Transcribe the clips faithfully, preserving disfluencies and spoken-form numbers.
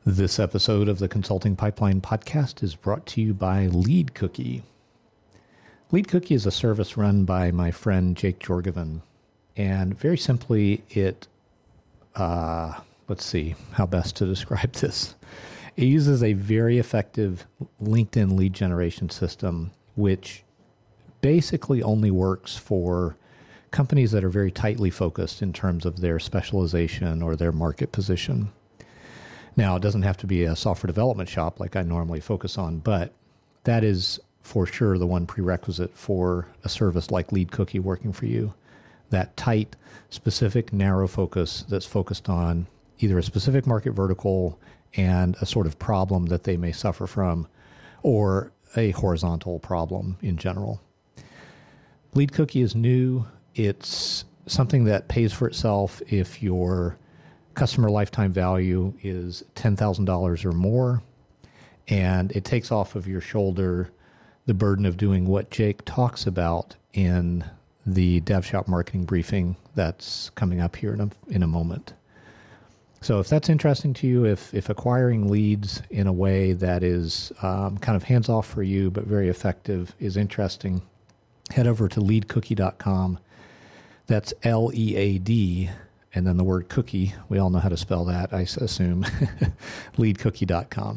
This episode of the Consulting Pipeline podcast is brought to you by LeadCookie. LeadCookie is a service run by my friend Jake Jorgovan, and very simply, it, uh, let's see how best to describe this. It uses a very effective LinkedIn lead generation system, which basically only works for companies that are very tightly focused in terms of their specialization or their market position. Now, it doesn't have to be a software development shop like I normally focus on, but that is for sure the one prerequisite for a service like LeadCookie working for you. That tight, specific, narrow focus that's focused on either a specific market vertical and a sort of problem that they may suffer from, or a horizontal problem in general. LeadCookie is new. It's something that pays for itself if you're customer lifetime value is ten thousand dollars or more, and it takes off of your shoulder the burden of doing what Jake talks about in the DevShop marketing briefing that's coming up here in a, in a moment. So if that's interesting to you, if, if acquiring leads in a way that is um, kind of hands-off for you but very effective is interesting, head over to lead cookie dot com. That's L E A D and then the word cookie. We all know how to spell that, I assume. lead cookie dot com.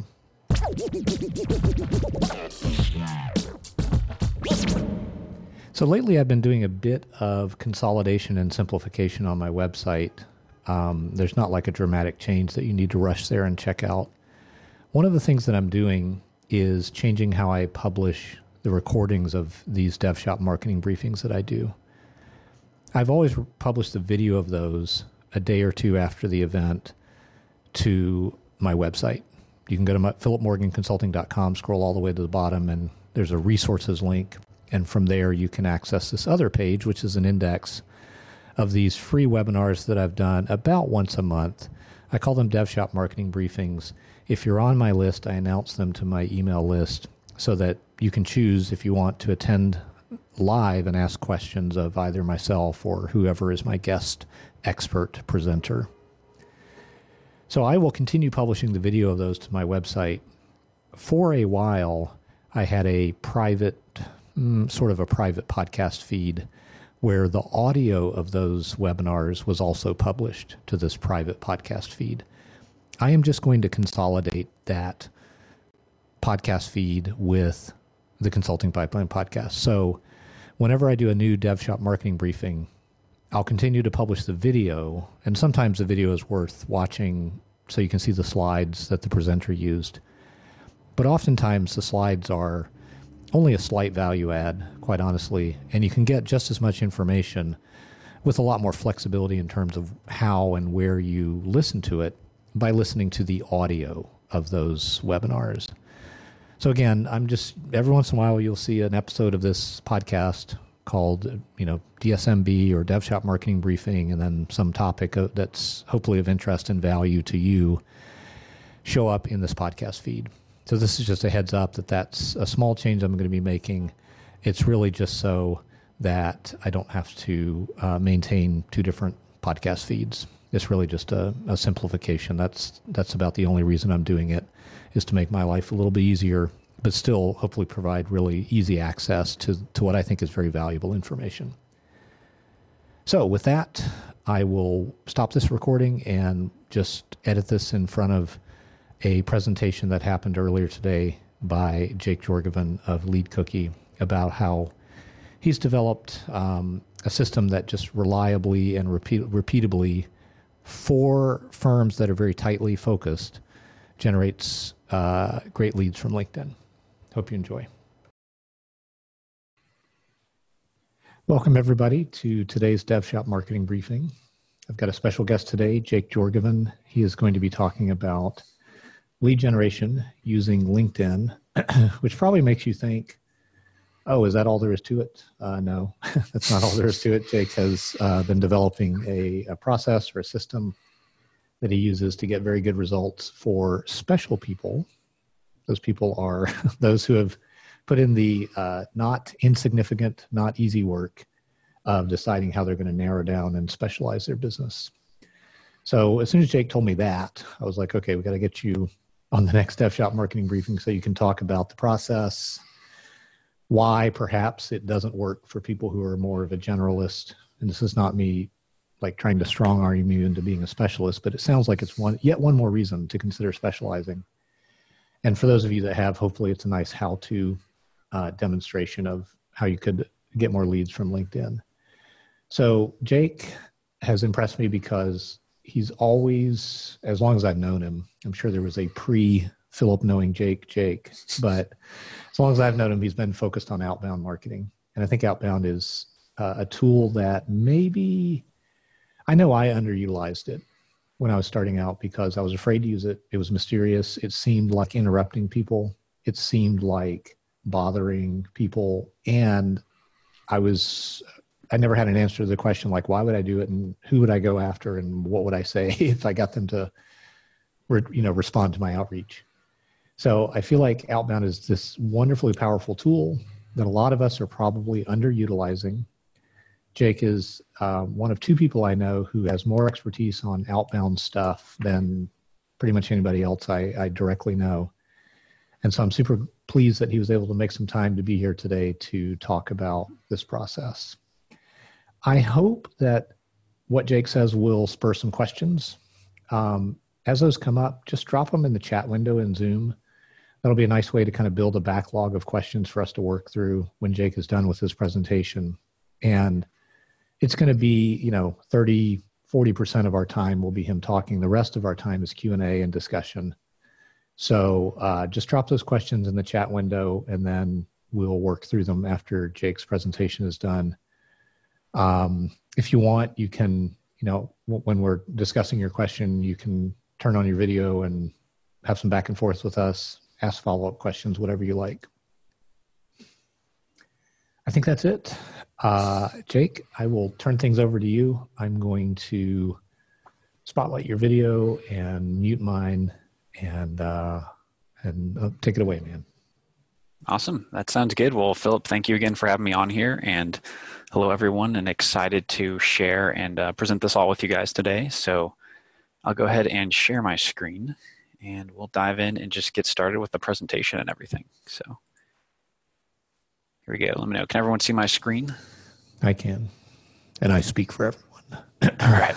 So lately I've been doing a bit of consolidation and simplification on my website. Um, there's not like a dramatic change that you need to rush there and check out. One of the things that I'm doing is changing how I publish the recordings of these DevShop marketing briefings that I do. I've always published a video of those a day or two after the event to my website. You can go to my, philip morgan consulting dot com, scroll all the way to the bottom, and there's a resources link. And from there, you can access this other page, which is an index of these free webinars that I've done about once a month. I call them DevShop marketing briefings. If you're on my list, I announce them to my email list so that you can choose if you want to attend live and ask questions of either myself or whoever is my guest expert presenter. So I will continue publishing the video of those to my website. For a while, I had a private, mm, sort of a private podcast feed where the audio of those webinars was also published to this private podcast feed. I am just going to consolidate that podcast feed with the Consulting Pipeline podcast. So whenever I do a new DevShop marketing briefing, I'll continue to publish the video, and sometimes the video is worth watching so you can see the slides that the presenter used. But oftentimes the slides are only a slight value add, quite honestly, and you can get just as much information with a lot more flexibility in terms of how and where you listen to it by listening to the audio of those webinars. So again, I'm just, every once in a while you'll see an episode of this podcast called, you know, D S M B or DevShop Marketing Briefing, and then some topic that's hopefully of interest and value to you show up in this podcast feed. So this is just a heads up that that's a small change I'm going to be making. It's really just so that I don't have to uh, maintain two different podcast feeds. It's really just a, a simplification. That's that's about the only reason I'm doing it, is to make my life a little bit easier, but still hopefully provide really easy access to, to what I think is very valuable information. So with that, I will stop this recording and just edit this in front of a presentation that happened earlier today by Jake Jorgovan of LeadCookie about how he's developed um, a system that just reliably and repeat, repeatably for firms that are very tightly focused generates uh, great leads from LinkedIn. Hope you enjoy. Welcome, everybody, to today's DevShop marketing briefing. I've got a special guest today, Jake Jorgovan. He is going to be talking about lead generation using LinkedIn, which probably makes you think, oh, is that all there is to it? Uh, no, that's not all there is to it. Jake has uh, been developing a, a process or a system that he uses to get very good results for special people. Those people are those who have put in the uh, not insignificant, not easy work of deciding how they're going to narrow down and specialize their business. So as soon as Jake told me that, I was like, okay, we got to get you on the next F-Shop marketing briefing so you can talk about the process, why perhaps it doesn't work for people who are more of a generalist. And this is not me like trying to strong arm you into being a specialist, but it sounds like it's one yet one more reason to consider specializing. And for those of you that have, hopefully it's a nice how-to uh, demonstration of how you could get more leads from LinkedIn. So Jake has impressed me because he's always, as long as I've known him, I'm sure there was a pre-Philip knowing Jake, Jake, but as long as I've known him, he's been focused on outbound marketing. And I think outbound is uh, a tool that maybe, I know I underutilized it when I was starting out because I was afraid to use it. It was mysterious. It seemed like interrupting people. It seemed like bothering people. And I was, I never had an answer to the question, like, why would I do it? And who would I go after? And what would I say if I got them to, you know, respond to my outreach? So I feel like outbound is this wonderfully powerful tool that a lot of us are probably underutilizing. Jake is uh, one of two people I know who has more expertise on outbound stuff than pretty much anybody else I, I directly know. And so I'm super pleased that he was able to make some time to be here today to talk about this process. I hope that what Jake says will spur some questions. Um, as those come up, just drop them in the chat window in Zoom. That'll be a nice way to kind of build a backlog of questions for us to work through when Jake is done with his presentation. And it's going to be, you know, thirty, forty percent of our time will be him talking. The rest of our time is Q and A and discussion. So uh, just drop those questions in the chat window and then we'll work through them after Jake's presentation is done. Um, if you want, you can, you know, w- when we're discussing your question, you can turn on your video and have some back and forth with us, ask follow-up questions, whatever you like. I think that's it. Uh, Jake, I will turn things over to you. I'm going to spotlight your video and mute mine and, uh, and uh, take it away, man. Awesome. That sounds good. Well, Philip, thank you again for having me on here, and hello everyone, and excited to share and uh, present this all with you guys today. So I'll go ahead and share my screen and we'll dive in and just get started with the presentation and everything. So here we go. Let me know. Can everyone see my screen? I can. And I speak for everyone. All right.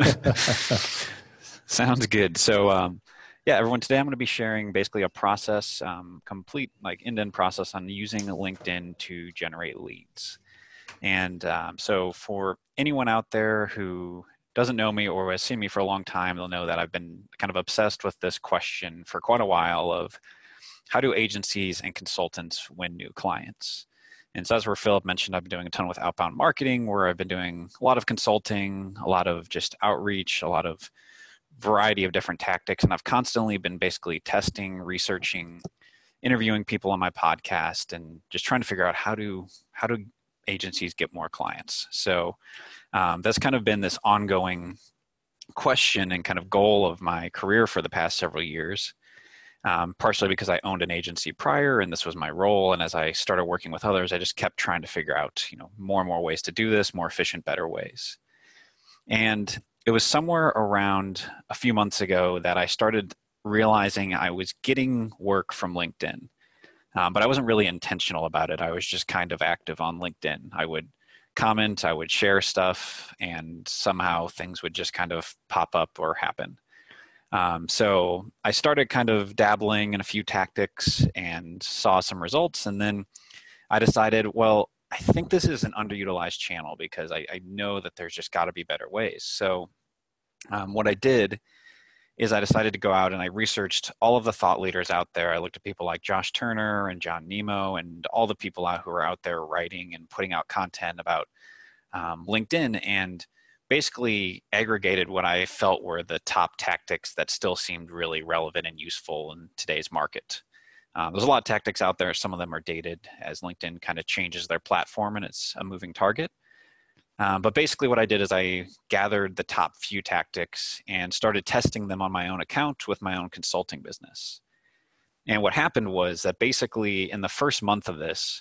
Sounds good. So um, yeah, everyone, today I'm going to be sharing basically a process, um, complete like end-to-end process on using LinkedIn to generate leads. And um, so for anyone out there who doesn't know me or has seen me for a long time, they'll know that I've been kind of obsessed with this question for quite a while of how do agencies and consultants win new clients? And so as where Philip mentioned, I've been doing a ton with outbound marketing, where I've been doing a lot of consulting, a lot of just outreach, a lot of variety of different tactics. And I've constantly been basically testing, researching, interviewing people on my podcast, and just trying to figure out how do, how do agencies get more clients. So um, that's kind of been this ongoing question and kind of goal of my career for the past several years. Um, partially because I owned an agency prior and this was my role. And as I started working with others, I just kept trying to figure out, you know, more and more ways to do this, more efficient, better ways. And it was somewhere around a few months ago that I started realizing I was getting work from LinkedIn, um, but I wasn't really intentional about it. I was just kind of active on LinkedIn. I would comment, I would share stuff, and somehow things would just kind of pop up or happen. Um, so I started kind of dabbling in a few tactics and saw some results. And then I decided, well, I think this is an underutilized channel because I, I know that there's just got to be better ways. So um, what I did is I decided to go out and I researched all of the thought leaders out there. I looked at people like Josh Turner and John Nemo and all the people out who are out there writing and putting out content about um, LinkedIn, and basically aggregated what I felt were the top tactics that still seemed really relevant and useful in today's market. Um, there's a lot of tactics out there. Some of them are dated as LinkedIn kind of changes their platform and it's a moving target. Um, but basically what I did is I gathered the top few tactics and started testing them on my own account with my own consulting business. And what happened was that basically in the first month of this,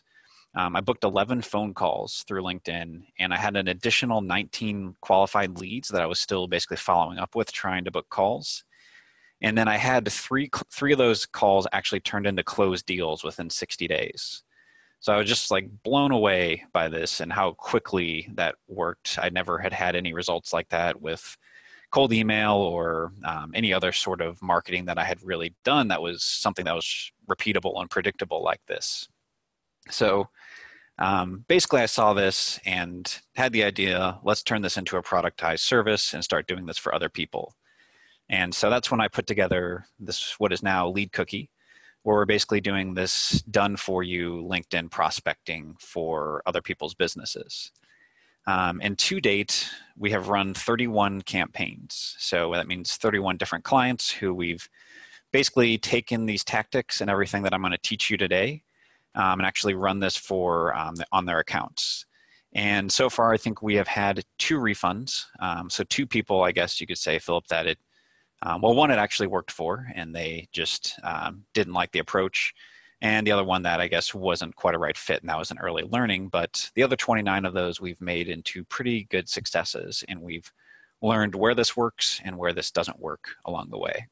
Um, I booked eleven phone calls through LinkedIn, and I had an additional nineteen qualified leads that I was still basically following up with, trying to book calls. And then I had three, three of those calls actually turned into closed deals within sixty days. So I was just like blown away by this and how quickly that worked. I never had had any results like that with cold email or um, any other sort of marketing that I had really done that was something that was repeatable and predictable like this. So um, basically I saw this and had the idea, let's turn this into a productized service and start doing this for other people. And so that's when I put together this, what is now Lead Cookie, where we're basically doing this done for you LinkedIn prospecting for other people's businesses. Um, and to date, we have run thirty-one campaigns. So that means thirty-one different clients who we've basically taken these tactics and everything that I'm going to teach you today um, and actually run this for um, on their accounts. And so far, I think we have had two refunds. Um, so two people, I guess you could say, Philip, that it, um, well, one it actually worked for, and they just um, didn't like the approach. And the other one that I guess wasn't quite a right fit, and that was an early learning. But the other twenty-nine of those we've made into pretty good successes, and we've learned where this works and where this doesn't work along the way.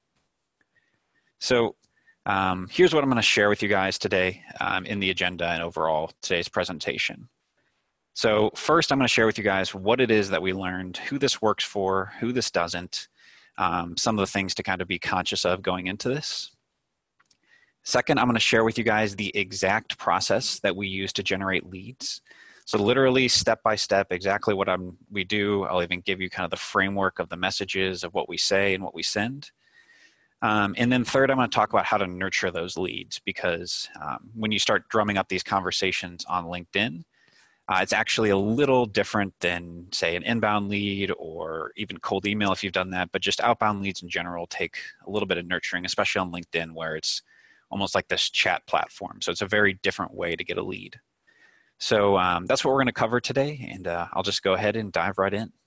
So um, here's what I'm going to share with you guys today um, in the agenda and overall today's presentation. So first, I'm going to share with you guys what it is that we learned, who this works for, who this doesn't, um, some of the things to kind of be conscious of going into this. Second, I'm going to share with you guys the exact process that we use to generate leads. So literally step by step, exactly what I'm, we do. I'll even give you kind of the framework of the messages of what we say and what we send. Um, and then third, I'm going to talk about how to nurture those leads, because um, when you start drumming up these conversations on LinkedIn, uh, it's actually a little different than, say, an inbound lead or even cold email if you've done that. But just outbound leads in general take a little bit of nurturing, especially on LinkedIn, where it's almost like this chat platform. So it's a very different way to get a lead. So um, that's what we're going to cover today, and uh, I'll just go ahead and dive right in.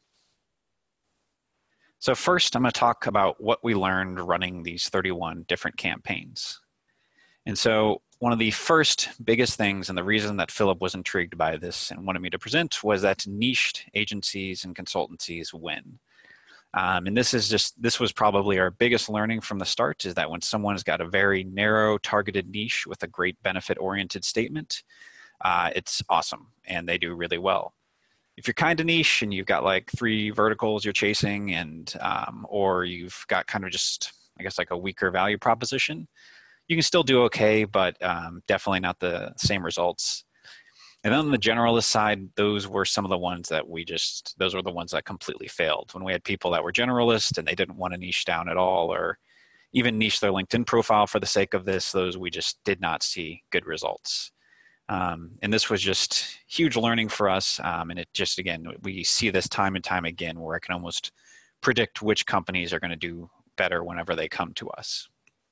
So first, I'm going to talk about what we learned running these thirty-one different campaigns. And so one of the first biggest things, and the reason that Philip was intrigued by this and wanted me to present, was that niched agencies and consultancies win. Um, and this is just, this was probably our biggest learning from the start, is that when someone's got a very narrow targeted niche with a great benefit-oriented statement, uh, it's awesome and they do really well. If you're kind of niche and you've got like three verticals you're chasing, and um, or you've got kind of just, I guess, like a weaker value proposition, you can still do okay, but um, definitely not the same results. And then on the generalist side, those were some of the ones that we just, those were the ones that completely failed. When we had people that were generalist and they didn't want to niche down at all, or even niche their LinkedIn profile for the sake of this, those we just did not see good results. Um, and this was just huge learning for us. Um, and it just, again, we see this time and time again, where I can almost predict which companies are going to do better whenever they come to us.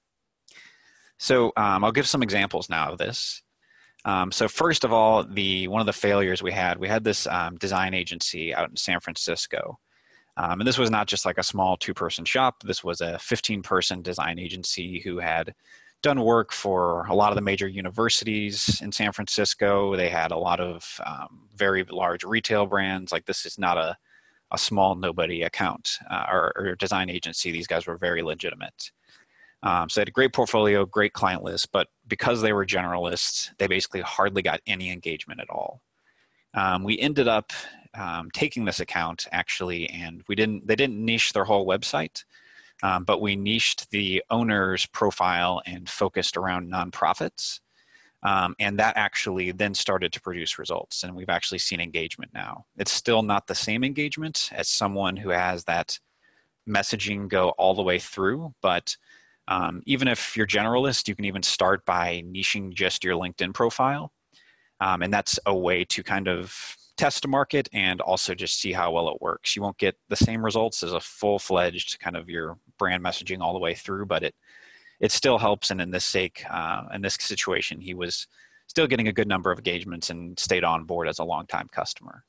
So um, I'll give some examples now of this. Um, so first of all, the one of the failures we had, we had this um, design agency out in San Francisco. Um, and this was not just like a small two-person shop. This was a fifteen-person design agency who had done work for a lot of the major universities in San Francisco. They had a lot of um, very large retail brands. Like, this is not a, a small nobody account uh, or, or design agency. These guys were very legitimate. Um, so they had a great portfolio, great client list, but because they were generalists, they basically hardly got any engagement at all. Um, we ended up um, taking this account actually, and we didn't, they didn't niche their whole website, um, but we niched the owner's profile and focused around nonprofits. Um, and that actually then started to produce results, and we've actually seen engagement now. It's still not the same engagement as someone who has that messaging go all the way through, but Um, even if you're generalist, you can even start by niching just your LinkedIn profile. Um, and that's a way to kind of test a market and also just see how well it works. You won't get the same results as a full-fledged kind of your brand messaging all the way through, but it it still helps. And in this sake, uh, in this situation, he was still getting a good number of engagements and stayed on board as a longtime customer.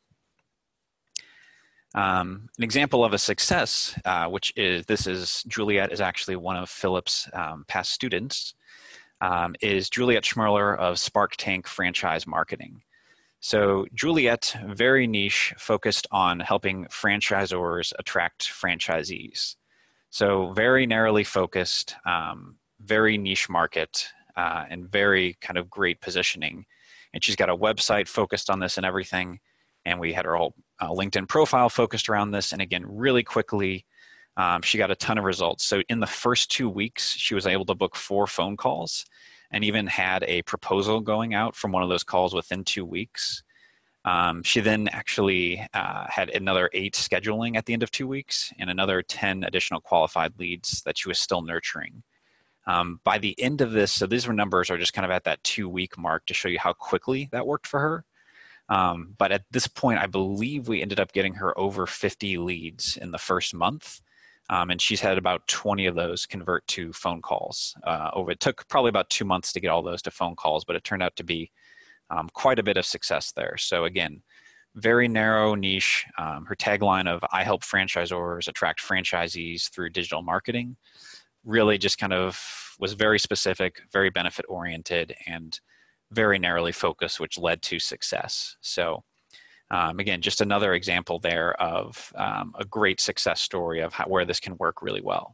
Um, an example of a success, uh, which is, this is, Juliet is actually one of Philip's um, past students. um, is Juliet Schmerler of Spark Tank Franchise Marketing. So Juliet, very niche, focused on helping franchisors attract franchisees. So very narrowly focused, um, very niche market, uh, and very kind of great positioning. And she's got a website focused on this and everything. And we had her whole uh, LinkedIn profile focused around this. And again, really quickly, um, she got a ton of results. So in the first two weeks, she was able to book four phone calls and even had a proposal going out from one of those calls within two weeks. Um, she then actually uh, had another eight scheduling at the end of two weeks and another ten additional qualified leads that she was still nurturing. Um, by the end of this, so these were numbers are just kind of at that two week mark to show you how quickly that worked for her. Um, but at this point, I believe we ended up getting her over fifty leads in the first month. Um, and she's had about twenty of those convert to phone calls. Uh, over it took probably about two months to get all those to phone calls, but it turned out to be um, quite a bit of success there. So again, very narrow niche. Um, her tagline of "I help franchisors attract franchisees through digital marketing" really just kind of was very specific, very benefit oriented, and very narrowly focused, which led to success. So um, again, just another example there of um, a great success story of how, where this can work really well.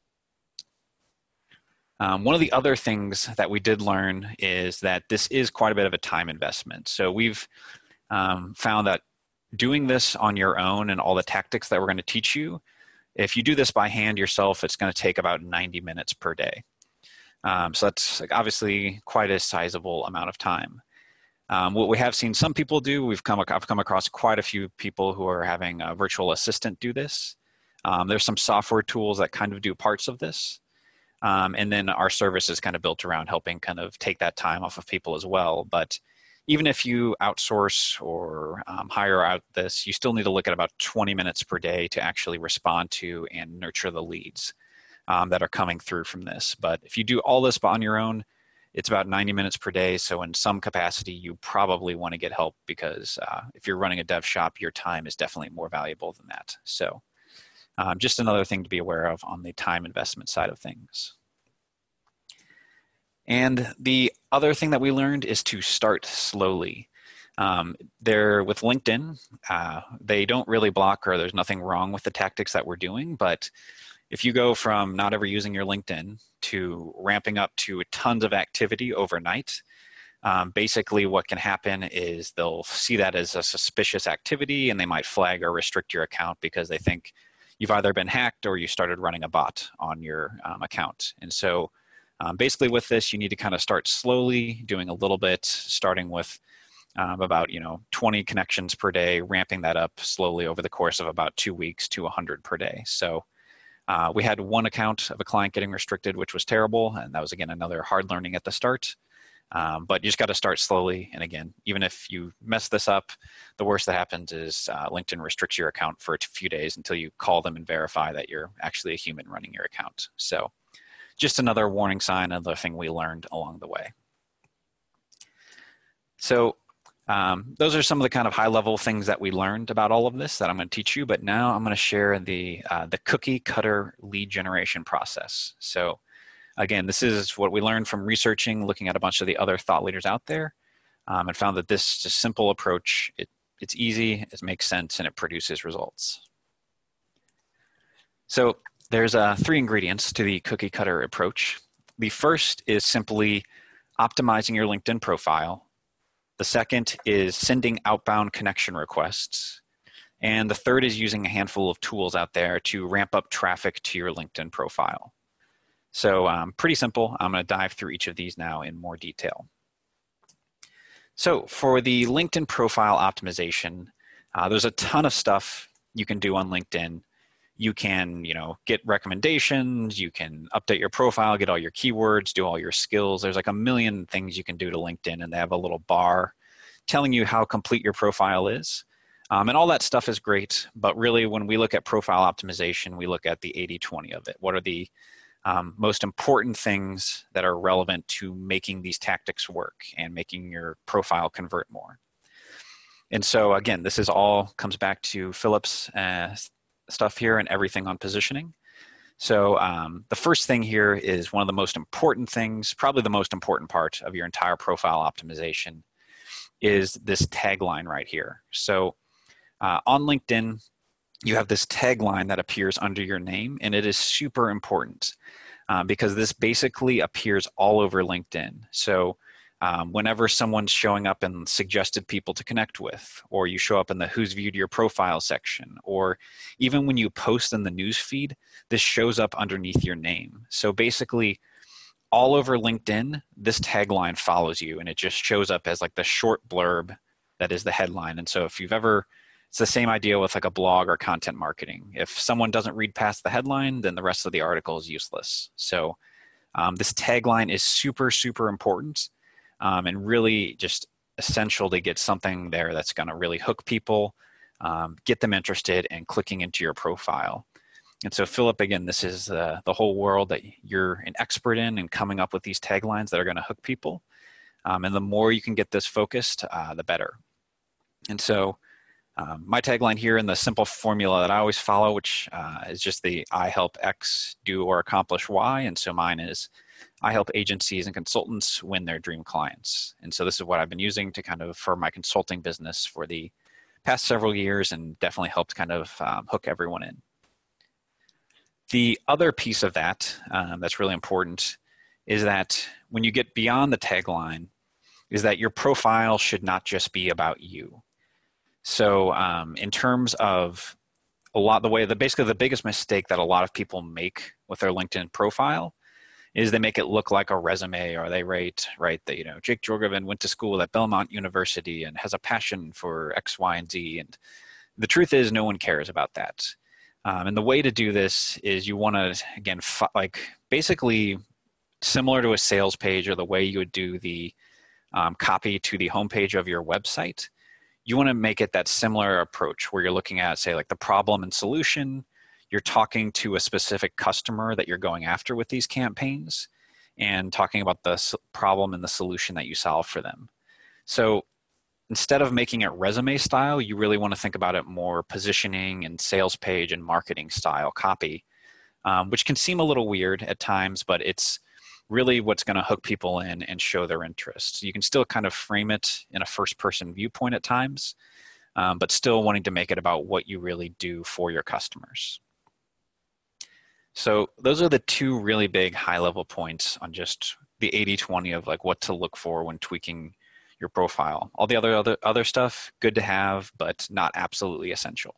Um, one of the other things that we did learn is that this is quite a bit of a time investment. So we've um, found that doing this on your own and all the tactics that we're going to teach you, if you do this by hand yourself, it's going to take about ninety minutes per day. Um, so that's obviously quite a sizable amount of time. Um, what we have seen some people do, we've come, I've come across quite a few people who are having a virtual assistant do this. Um, there's some software tools that kind of do parts of this. Um, and then our service is kind of built around helping kind of take that time off of people as well. But even if you outsource or um, hire out this, you still need to look at about twenty minutes per day to actually respond to and nurture the leads um, that are coming through from this. But if you do all this on your own, it's about ninety minutes per day. So in some capacity, you probably want to get help because uh, if you're running a dev shop, your time is definitely more valuable than that. So um, just another thing to be aware of on the time investment side of things. And the other thing that we learned is to start slowly. Um, there with LinkedIn, uh, they don't really block, or there's nothing wrong with the tactics that we're doing. But if you go from not ever using your LinkedIn to ramping up to tons of activity overnight, um, basically what can happen is they'll see that as a suspicious activity and they might flag or restrict your account because they think you've either been hacked or you started running a bot on your um, account. And so Um, basically with this, you need to kind of start slowly, doing a little bit, starting with um, about, you know, twenty connections per day, ramping that up slowly over the course of about two weeks to one hundred per day. So uh, we had one account of a client getting restricted, which was terrible. And that was, again, another hard learning at the start. Um, but you just got to start slowly. And again, even if you mess this up, the worst that happens is uh, LinkedIn restricts your account for a few days until you call them and verify that you're actually a human running your account. So just another warning sign, another thing we learned along the way. So um, those are some of the kind of high level things that we learned about all of this that I'm going to teach you, but now I'm going to share the, uh, the cookie cutter lead generation process. So again, this is what we learned from researching, looking at a bunch of the other thought leaders out there, um, and found that this is a simple approach. It, it's easy, it makes sense, and it produces results. So there's uh, three ingredients to the cookie cutter approach. The first is simply optimizing your LinkedIn profile. The second is sending outbound connection requests. And the third is using a handful of tools out there to ramp up traffic to your LinkedIn profile. So um, pretty simple. I'm going to dive through each of these now in more detail. So for the LinkedIn profile optimization, uh, there's a ton of stuff you can do on LinkedIn. You can, you know, get recommendations, you can update your profile, get all your keywords, do all your skills. There's like a million things you can do to LinkedIn, and they have a little bar telling you how complete your profile is. Um, and all that stuff is great, but really when we look at profile optimization, we look at the eighty twenty of it. What are the um, most important things that are relevant to making these tactics work and making your profile convert more? And so again, this is all comes back to Philip's uh, stuff here and everything on positioning. So um, the first thing here is one of the most important things, probably the most important part of your entire profile optimization, is this tagline right here. So uh, on LinkedIn, you have this tagline that appears under your name, and it is super important uh, because this basically appears all over LinkedIn. So um, whenever someone's showing up and suggested people to connect with, or you show up in the who's viewed your profile section, or even when you post in the news feed, this shows up underneath your name. So basically, all over LinkedIn, this tagline follows you, and it just shows up as like the short blurb that is the headline. And so if you've ever, it's the same idea with like a blog or content marketing. If someone doesn't read past the headline, then the rest of the article is useless. So um, this tagline is super, super important um, and really just essential to get something there that's going to really hook people, um, get them interested in clicking into your profile. And so, Philip, again, this is uh, the whole world that you're an expert in and coming up with these taglines that are going to hook people. Um, and the more you can get this focused, uh, the better. And so um, my tagline here in the simple formula that I always follow, which uh, is just the I help X do or accomplish Y. And so mine is I help agencies and consultants win their dream clients. And so this is what I've been using to kind of for my consulting business for the past several years, and definitely helped kind of um, hook everyone in. The other piece of that um, that's really important is that when you get beyond the tagline, is that your profile should not just be about you. So um, in terms of a lot, the way, the basically the biggest mistake that a lot of people make with their LinkedIn profile is they make it look like a resume, or they write, right, that, you know, Jake Jorgensen went to school at Belmont University and has a passion for X, Y, and Z. And the truth is no one cares about that. Um, and the way to do this is you want to, again, f- like basically similar to a sales page or the way you would do the um, copy to the homepage of your website, you want to make it that similar approach where you're looking at, say, like the problem and solution. You're talking to a specific customer that you're going after with these campaigns and talking about the s- problem and the solution that you solve for them. So instead of making it resume style, you really want to think about it more positioning and sales page and marketing style copy, um, which can seem a little weird at times, but it's really what's going to hook people in and show their interest. You can still kind of frame it in a first person viewpoint at times, um, but still wanting to make it about what you really do for your customers. So those are the two really big high level points on just the eighty twenty of like what to look for when tweaking your profile. All the other, other other stuff, good to have, but not absolutely essential.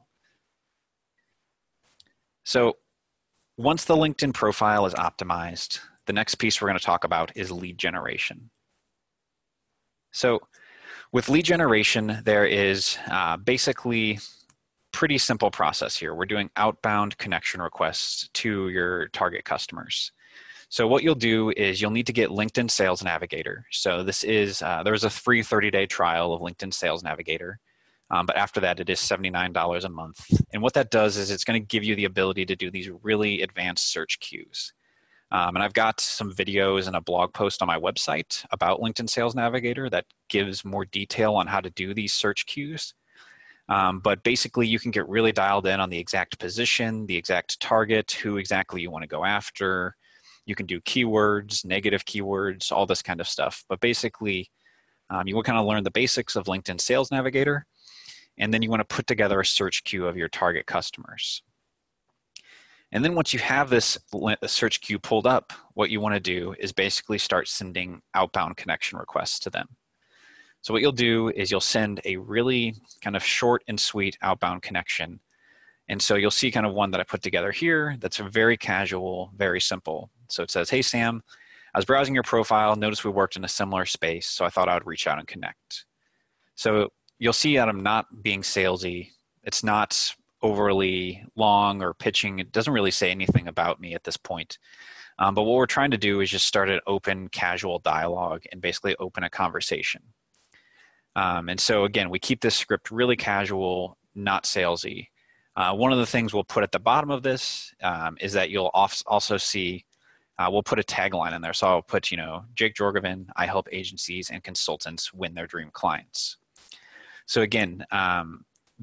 So once the LinkedIn profile is optimized, the next piece we're going to talk about is lead generation. So with lead generation, there is uh, basically pretty simple process here. We're doing outbound connection requests to your target customers. So what you'll do is you'll need to get LinkedIn Sales Navigator. So this is, uh, there's a free thirty day trial of LinkedIn Sales Navigator. Um, but after that, it is seventy-nine dollars a month. And what that does is it's going to give you the ability to do these really advanced search queues. Um, and I've got some videos and a blog post on my website about LinkedIn Sales Navigator that gives more detail on how to do these search queues. Um, but basically, you can get really dialed in on the exact position, the exact target, who exactly you want to go after. You can do keywords, negative keywords, all this kind of stuff. But basically, um, you will kind of learn the basics of LinkedIn Sales Navigator, and then you want to put together a search queue of your target customers. And then once you have this search queue pulled up, what you want to do is basically start sending outbound connection requests to them. So what you'll do is you'll send a really kind of short and sweet outbound connection. And so you'll see kind of one that I put together here that's very casual, very simple. So it says, hey, Sam, I was browsing your profile, noticed we worked in a similar space, so I thought I would reach out and connect. So you'll see that I'm not being salesy. It's not overly long or pitching. It doesn't really say anything about me at this point. Um, but what we're trying to do is just start an open, casual dialogue and basically open a conversation. Um, and so again, we keep this script really casual, not salesy. Uh, one of the things we'll put at the bottom of this um, is that you'll also see, uh, we'll put a tagline in there. So I'll put, you know, Jake Jorgensen, I help agencies and consultants win their dream clients. So again, um,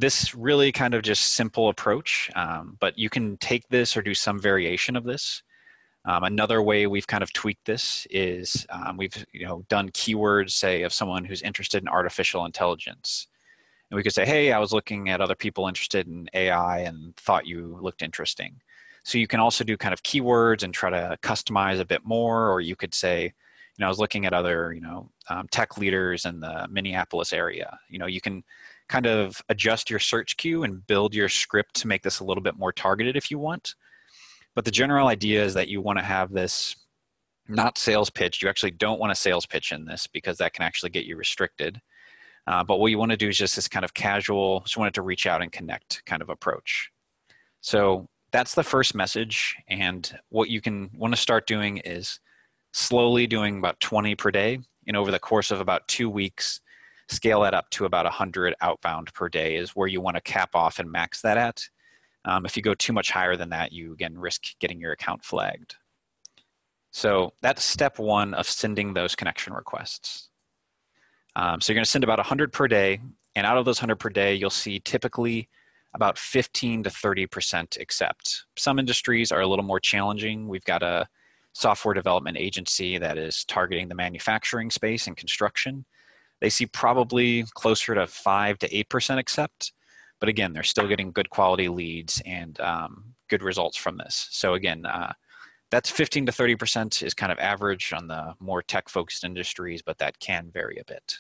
this really kind of just simple approach, um, but you can take this or do some variation of this. Um, another way we've kind of tweaked this is um, we've you know done keywords, say, of someone who's interested in artificial intelligence. And we could say, hey, I was looking at other people interested in A I and thought you looked interesting. So you can also do kind of keywords and try to customize a bit more, or you could say, you know, I was looking at other, you know, um, tech leaders in the Minneapolis area. You know, you can kind of adjust your search queue and build your script to make this a little bit more targeted if you want. But the general idea is that you want to have this not sales pitch. You actually don't want a sales pitch in this because that can actually get you restricted. Uh, but what you want to do is just this kind of casual, just want it to reach out and connect kind of approach. So that's the first message. And what you can want to start doing is slowly doing about twenty per day. And over the course of about two weeks, scale that up to about one hundred outbound per day is where you want to cap off and max that at. Um, if you go too much higher than that, you again risk getting your account flagged. So that's step one of sending those connection requests. Um, so you're going to send about one hundred per day, and out of those one hundred per day, you'll see typically about fifteen to thirty percent accept. Some industries are a little more challenging. We've got a software development agency that is targeting the manufacturing space and construction. They see probably closer to five to eight percent accept. But again, they're still getting good quality leads and um, good results from this. So again, uh, that's fifteen to thirty percent is kind of average on the more tech-focused industries, but that can vary a bit.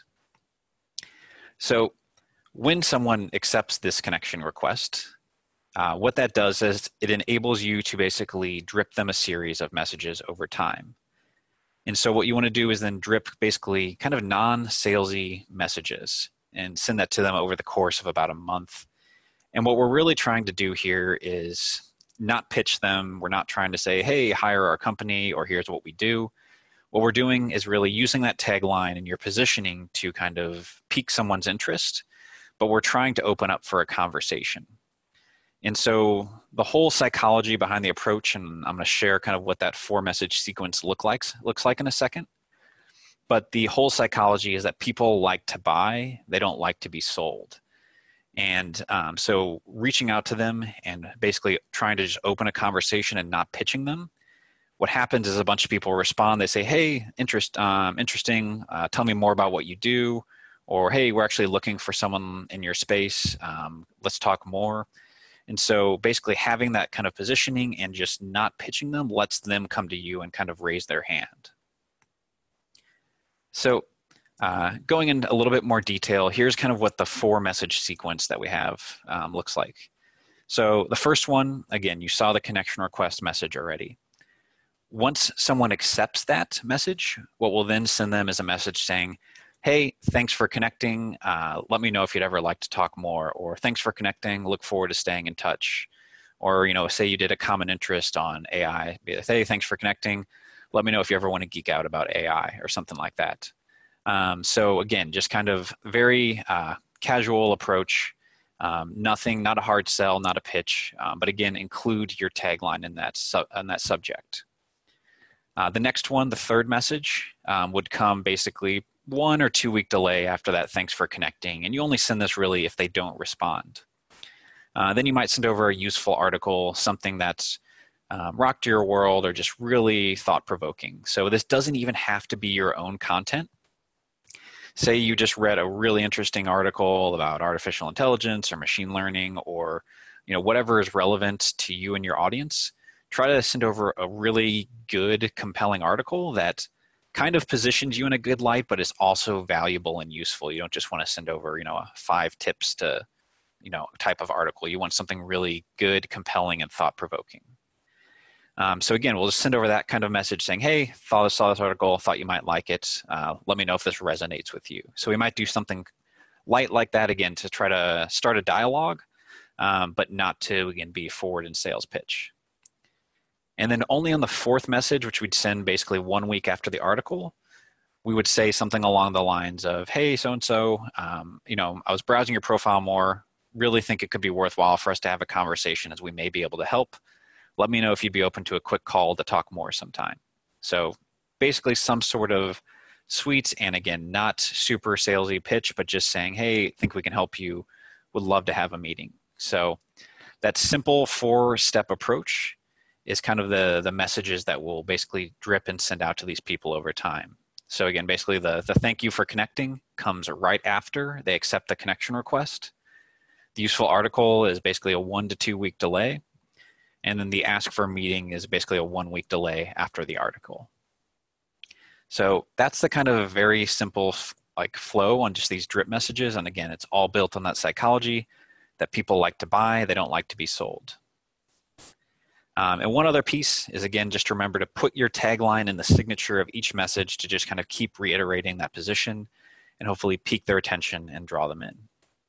So when someone accepts this connection request, uh, what that does is it enables you to basically drip them a series of messages over time. And so what you want to do is then drip basically kind of non-salesy messages and send that to them over the course of about a month. And what we're really trying to do here is not pitch them. We're not trying to say, hey, hire our company, or here's what we do. What we're doing is really using that tagline and your positioning to kind of pique someone's interest, but we're trying to open up for a conversation. And so the whole psychology behind the approach, and I'm going to share kind of what that four message sequence look like, looks like in a second. But the whole psychology is that people like to buy, they don't like to be sold. And um, so reaching out to them and basically trying to just open a conversation and not pitching them, what happens is a bunch of people respond. They say, hey, interest, um, interesting, uh, tell me more about what you do. Or, hey, we're actually looking for someone in your space. Um, let's talk more. And so basically having that kind of positioning and just not pitching them lets them come to you and kind of raise their hand. So uh, going into a little bit more detail, here's kind of what the four message sequence that we have um, looks like. So the first one, again, you saw the connection request message already. Once someone accepts that message, what we'll then send them is a message saying, hey, thanks for connecting. Uh, let me know if you'd ever like to talk more, or thanks for connecting. Look forward to staying in touch. Or, you know, say you did a common interest on A I. Hey, thanks for connecting. Let me know if you ever want to geek out about A I or something like that. Um, so again, just kind of very uh, casual approach. Um, nothing, not a hard sell, not a pitch. Um, but again, include your tagline in that, su in that subject. Uh, the next one, the third message, um, would come basically one or two week delay after that, thanks for connecting. And you only send this really if they don't respond. Uh, then you might send over a useful article, something that's um, rocked your world or just really thought-provoking. So this doesn't even have to be your own content. Say you just read a really interesting article about artificial intelligence or machine learning, or you know whatever is relevant to you and your audience. Try to send over a really good, compelling article that kind of positions you in a good light, but is also valuable and useful. You don't just want to send over, you know, a five tips to, you know, type of article. You want something really good, compelling, and thought-provoking. Um, so again, we'll just send over that kind of message saying, hey, thought I saw this article, thought you might like it. Uh, let me know if this resonates with you. So we might do something light like that again to try to start a dialogue, um, but not to, again, be forward in sales pitch. And then only on the fourth message, which we'd send basically one week after the article, we would say something along the lines of, hey, so-and-so, um, you know, I was browsing your profile more, really think it could be worthwhile for us to have a conversation as we may be able to help. Let me know if you'd be open to a quick call to talk more sometime. So basically some sort of sweet and, again, not super salesy pitch, but just saying, hey, think we can help you. would love to have a meeting. So that simple four-step approach is kind of the, the messages that will basically drip and send out to these people over time. So again, basically the, the thank you for connecting comes right after they accept the connection request. The useful article is basically a one to two week delay. And then the ask for a meeting is basically a one week delay after the article. So that's the kind of very simple like flow on just these drip messages. And again, it's all built on that psychology that people like to buy, they don't like to be sold. Um, and one other piece is, again, just remember to put your tagline in the signature of each message to just kind of keep reiterating that position and hopefully pique their attention and draw them in.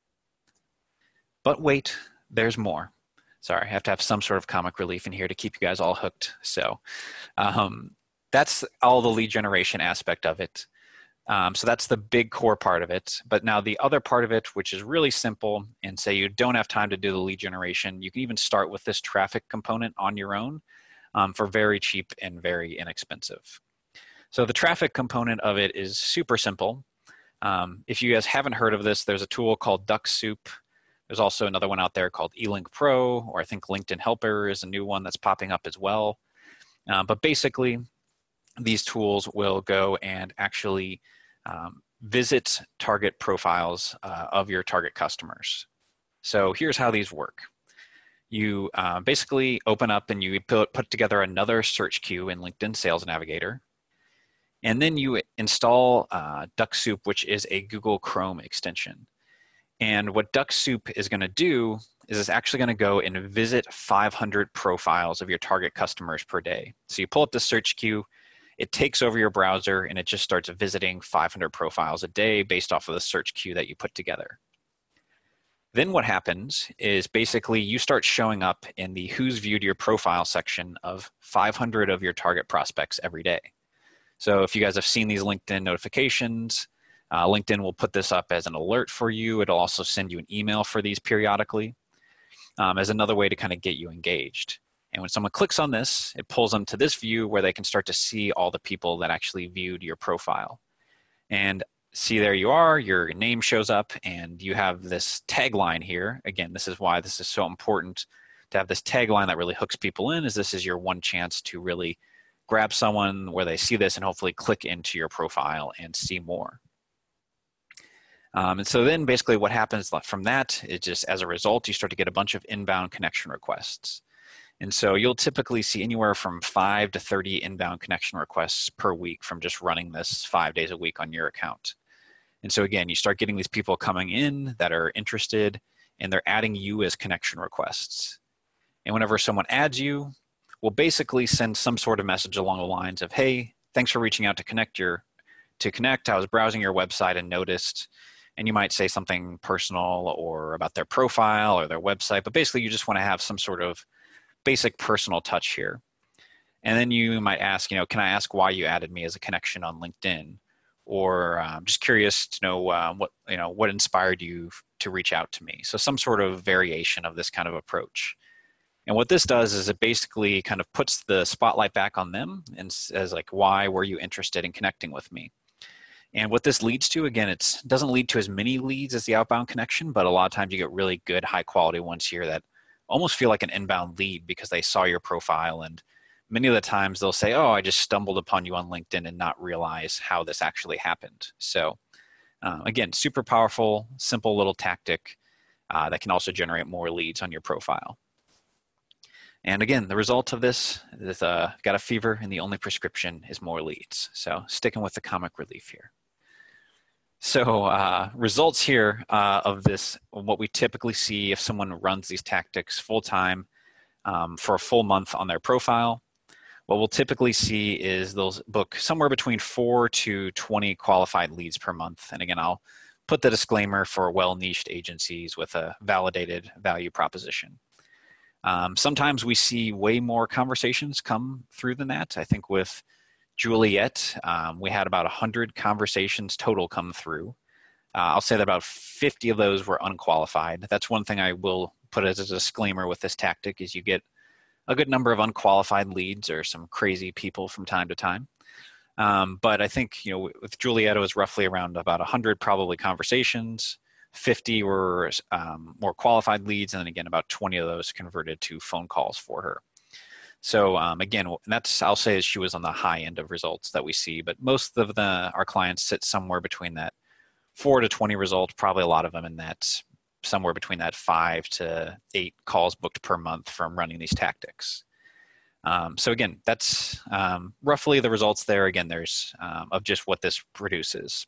But wait, there's more. Sorry, I have to have some sort of comic relief in here to keep you guys all hooked. So um, that's all the lead generation aspect of it. Um, so that's the big core part of it. But now the other part of it, which is really simple, and say you don't have time to do the lead generation, you can even start with this traffic component on your own um, for very cheap and very inexpensive. So the traffic component of it is super simple. Um, if you guys haven't heard of this, there's a tool called DuckSoup. There's also another one out there called eLink Pro, or I think LinkedIn Helper is a new one that's popping up as well. Uh, but basically, these tools will go and actually um, visit target profiles uh, of your target customers. So here's how these work. You uh, basically open up and you put, put together another search queue in LinkedIn Sales Navigator. And then you install uh, DuckSoup, which is a Google Chrome extension. And what DuckSoup is going to do is it's actually going to go and visit five hundred profiles of your target customers per day. So you pull up the search queue, it takes over your browser, and it just starts visiting five hundred profiles a day based off of the search queue that you put together. Then what happens is basically you start showing up in the who's viewed your profile section of five hundred of your target prospects every day. So if you guys have seen these LinkedIn notifications, uh, LinkedIn will put this up as an alert for you. It'll also send you an email for these periodically um, as another way to kind of get you engaged. And when someone clicks on this, it pulls them to this view where they can start to see all the people that actually viewed your profile. And see, there you are, your name shows up, and you have this tagline here. Again, this is why this is so important to have this tagline that really hooks people in, is this is your one chance to really grab someone where they see this and hopefully click into your profile and see more. Um, and so then basically what happens from that is just as a result, you start to get a bunch of inbound connection requests. And so you'll typically see anywhere from five to thirty inbound connection requests per week from just running this five days a week on your account. And so again, you start getting these people coming in that are interested, and they're adding you as connection requests. And whenever someone adds you, we'll basically send some sort of message along the lines of, hey, thanks for reaching out to connect your, to connect. I was browsing your website and noticed, and you might say something personal or about their profile or their website, but basically you just want to have some sort of basic personal touch here. And then you might ask, you know, can I ask why you added me as a connection on LinkedIn? Or I'm um, just curious to know uh, what, you know, what inspired you to reach out to me. So some sort of variation of this kind of approach. And what this does is it basically kind of puts the spotlight back on them and says, like, why were you interested in connecting with me? And what this leads to, again, it doesn't lead to as many leads as the outbound connection, but a lot of times you get really good, high quality ones here that almost feel like an inbound lead because they saw your profile, and many of the times they'll say, oh, I just stumbled upon you on LinkedIn and not realize how this actually happened. So uh, again, super powerful, simple little tactic uh, that can also generate more leads on your profile. And again, the result of this is uh, got a fever and the only prescription is more leads. So sticking with the comic relief here. So uh, results here uh, of this, what we typically see if someone runs these tactics full-time um, for a full month on their profile, what we'll typically see is they'll book somewhere between four to twenty qualified leads per month. And again, I'll put the disclaimer for well-niched agencies with a validated value proposition. Um, sometimes we see way more conversations come through than that. I think with Juliet, um, we had about one hundred conversations total come through. Uh, I'll say that about fifty of those were unqualified. That's one thing I will put as a disclaimer with this tactic is you get a good number of unqualified leads or some crazy people from time to time. Um, but I think, you know, with Juliet, it was roughly around about one hundred probably conversations, fifty were um, more qualified leads, and then again, about twenty of those converted to phone calls for her. So um, again, that's, I'll say she was on the high end of results that we see, but most of the our clients sit somewhere between that four to twenty result, probably a lot of them in that somewhere between that five to eight calls booked per month from running these tactics. Um, so again, that's um, roughly the results there. Again, there's um, of just what this produces.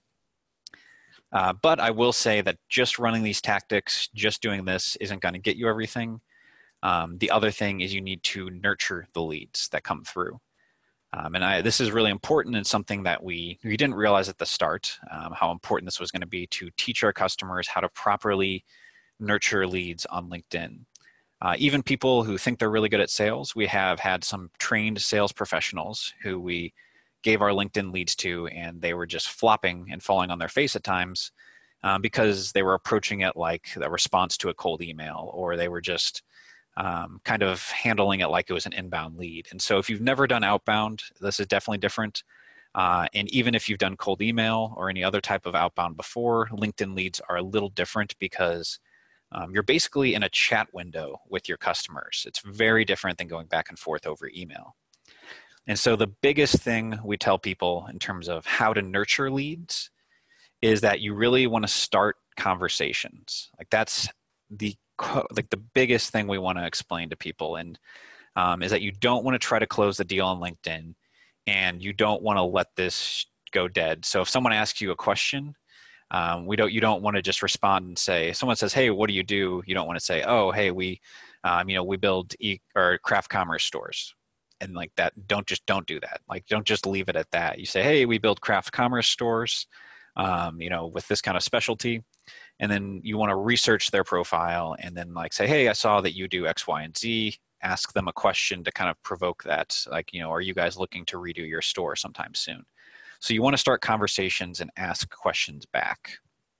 Uh, but I will say that just running these tactics, just doing this isn't going to get you everything. Um, the other thing is you need to nurture the leads that come through. Um, and I, this is really important and something that we, we didn't realize at the start, um, how important this was going to be to teach our customers how to properly nurture leads on LinkedIn. Uh, even people who think they're really good at sales, we have had some trained sales professionals who we gave our LinkedIn leads to, and they were just flopping and falling on their face at times um, because they were approaching it like a response to a cold email, or they were just um, kind of handling it like it was an inbound lead. And so if you've never done outbound, this is definitely different. Uh, and even if you've done cold email or any other type of outbound before, LinkedIn leads are a little different because um, you're basically in a chat window with your customers. It's very different than going back and forth over email. And so the biggest thing we tell people in terms of how to nurture leads is that you really want to start conversations. Like that's the like the biggest thing we want to explain to people, and um, is that you don't want to try to close the deal on LinkedIn, and you don't want to let this go dead. So if someone asks you a question, um, we don't you don't want to just respond and say, someone says, "Hey, what do you do?" You don't want to say, "Oh, hey, we, um, you know, we build e or craft commerce stores." And like that, don't just don't do that. Like, don't just leave it at that. You say, "Hey, we build craft commerce stores, um, you know, with this kind of specialty." And then you want to research their profile and then like say, "Hey, I saw that you do X, Y, and Z." Ask them a question to kind of provoke that. Like, you know, are you guys looking to redo your store sometime soon? So you want to start conversations and ask questions back.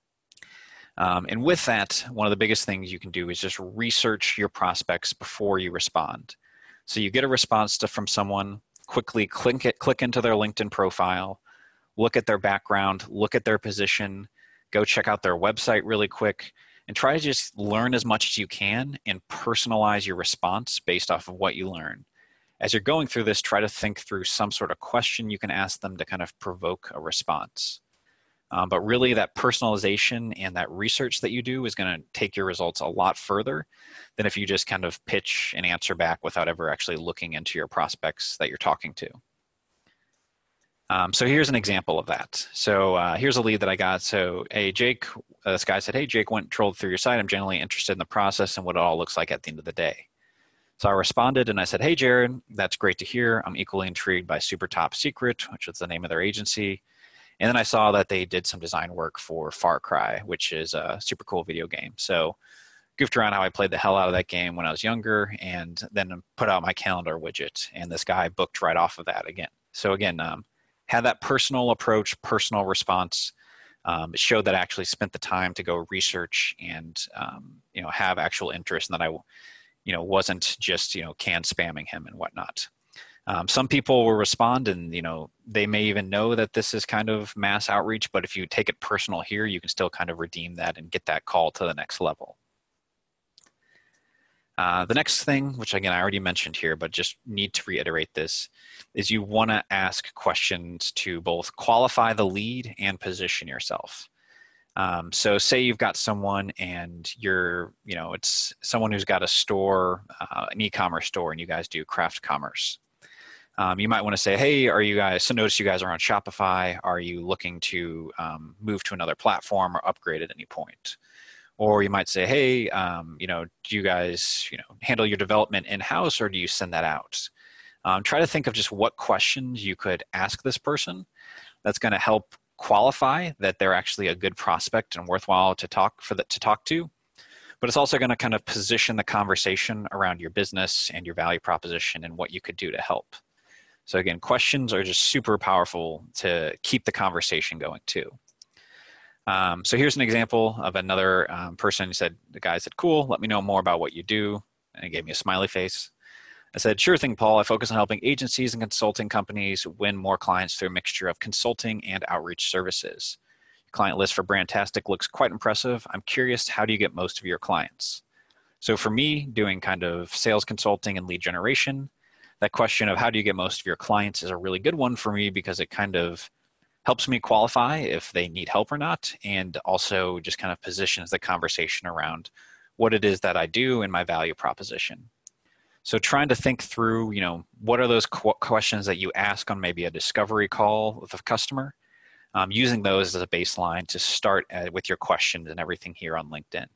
Um, and with that, one of the biggest things you can do is just research your prospects before you respond. So you get a response to, from someone, quickly click, it, click into their LinkedIn profile, look at their background, look at their position, go check out their website really quick, and try to just learn as much as you can and personalize your response based off of what you learn. As you're going through this, try to think through some sort of question you can ask them to kind of provoke a response. Um, but really that personalization and that research that you do is going to take your results a lot further than if you just kind of pitch an answer back without ever actually looking into your prospects that you're talking to. Um, so here's an example of that. So uh, here's a lead that I got. So, hey, Jake, uh, this guy said, "Hey, Jake, went and trolled through your site. I'm generally interested in the process and what it all looks like at the end of the day." So I responded and I said, "Hey, Jared, that's great to hear. I'm equally intrigued by Super Top Secret," which is the name of their agency. And then I saw that they did some design work for Far Cry, which is a super cool video game. So goofed around how I played the hell out of that game when I was younger, and then put out my calendar widget. And this guy booked right off of that again. So again, um, had that personal approach, personal response. Um, it showed that I actually spent the time to go research and um, you know, have actual interest, and that I, you know, wasn't just, you know, can spamming him and whatnot. Um, some people will respond, and you know, they may even know that this is kind of mass outreach, but if you take it personal here, you can still kind of redeem that and get that call to the next level. Uh, the next thing, which again I already mentioned here, but just need to reiterate this, is you want to ask questions to both qualify the lead and position yourself. Um, so say you've got someone and you're, you know, it's someone who's got a store, uh, an e-commerce store, and you guys do craft commerce. Um, you might want to say, "Hey, are you guys, so notice you guys are on Shopify. Are you looking to um, move to another platform or upgrade at any point?" Or you might say, "Hey, um, you know, do you guys, you know, handle your development in-house, or do you send that out?" Um, try to think of just what questions you could ask this person that's going to help qualify that they're actually a good prospect and worthwhile to talk for the, to talk to. But it's also going to kind of position the conversation around your business and your value proposition and what you could do to help. So again, questions are just super powerful to keep the conversation going too. Um, so here's an example of another um, person who said, the guy said, "Cool, let me know more about what you do." And he gave me a smiley face. I said, "Sure thing, Paul. I focus on helping agencies and consulting companies win more clients through a mixture of consulting and outreach services. client list for Brandtastic looks quite impressive. I'm curious, how do you get most of your clients? So for me, doing kind of sales consulting and lead generation, that question of how do you get most of your clients is a really good one for me, because it kind of helps me qualify if they need help or not, and also just kind of positions the conversation around what it is that I do and my value proposition. So trying to think through, you know, what are those qu- questions that you ask on maybe a discovery call with a customer, um, using those as a baseline to start at, with your questions and everything here on LinkedIn.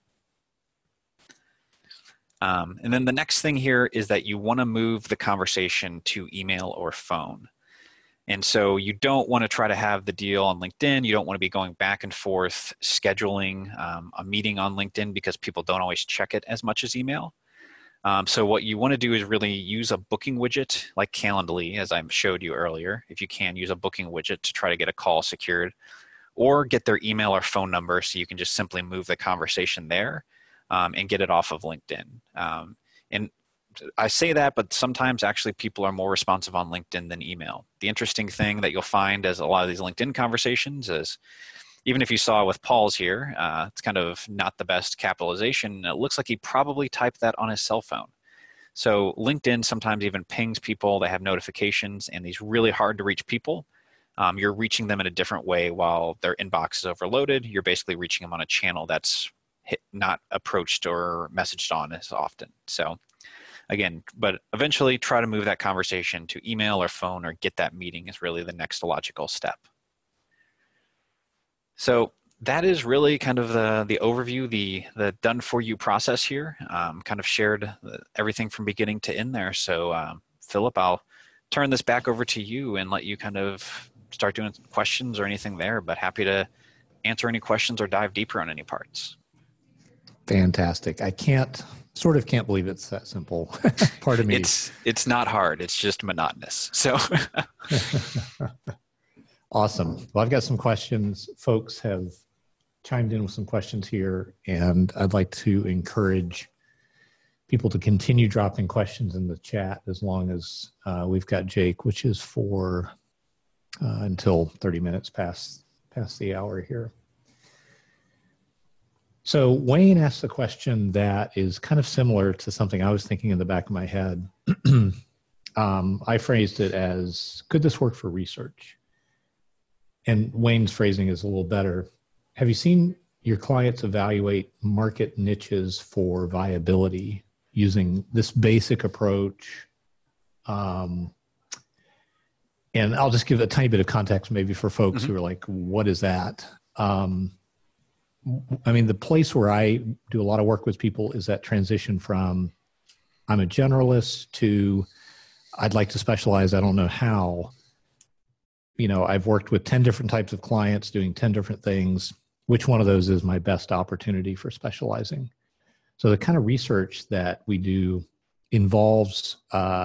Um, and then the next thing here is that you want to move the conversation to email or phone. And so you don't want to try to have the deal on LinkedIn. You don't want to be going back and forth scheduling um, a meeting on LinkedIn, because people don't always check it as much as email. Um, so what you want to do is really use a booking widget like Calendly, as I showed you earlier. If you can, use a booking widget to try to get a call secured, or get their email or phone number so you can just simply move the conversation there um, and get it off of LinkedIn. Um, and I say that, but sometimes actually people are more responsive on LinkedIn than email. The interesting thing that you'll find as a lot of these LinkedIn conversations is, even if you saw with Paul's here, uh, it's kind of not the best capitalization. It looks like he probably typed that on his cell phone. So LinkedIn sometimes even pings people that have notifications, and these really hard to reach people, um, you're reaching them in a different way while their inbox is overloaded. You're basically reaching them on a channel that's hit, not approached or messaged on as often. So again, but eventually try to move that conversation to email or phone, or get that meeting is really the next logical step. So that is really kind of the, the overview, the, the done for you process here. Um, kind of shared everything from beginning to end there. So um, Philip, I'll turn this back over to you and let you kind of start doing questions or anything there, but happy to answer any questions or dive deeper on any parts. Fantastic. I can't, sort of can't believe it's that simple. Pardon me. It's, it's not hard. It's just monotonous. So awesome. Well, I've got some questions. Folks have chimed in with some questions here, and I'd like to encourage people to continue dropping questions in the chat as long as uh, we've got Jake, which is for uh, until thirty minutes past, past the hour here. So Wayne asked a question that is kind of similar to something I was thinking in the back of my head. um, I phrased it as, could this work for research? And Wayne's phrasing is a little better. Have you seen your clients evaluate market niches for viability using this basic approach? Um, and I'll just give a tiny bit of context maybe for folks mm-hmm. who are like, what is that? Um, I mean, the place where I do a lot of work with people is that transition from I'm a generalist to I'd like to specialize, I don't know how. You know, I've worked with ten different types of clients doing ten different things. Which one of those is my best opportunity for specializing? So the kind of research that we do involves uh,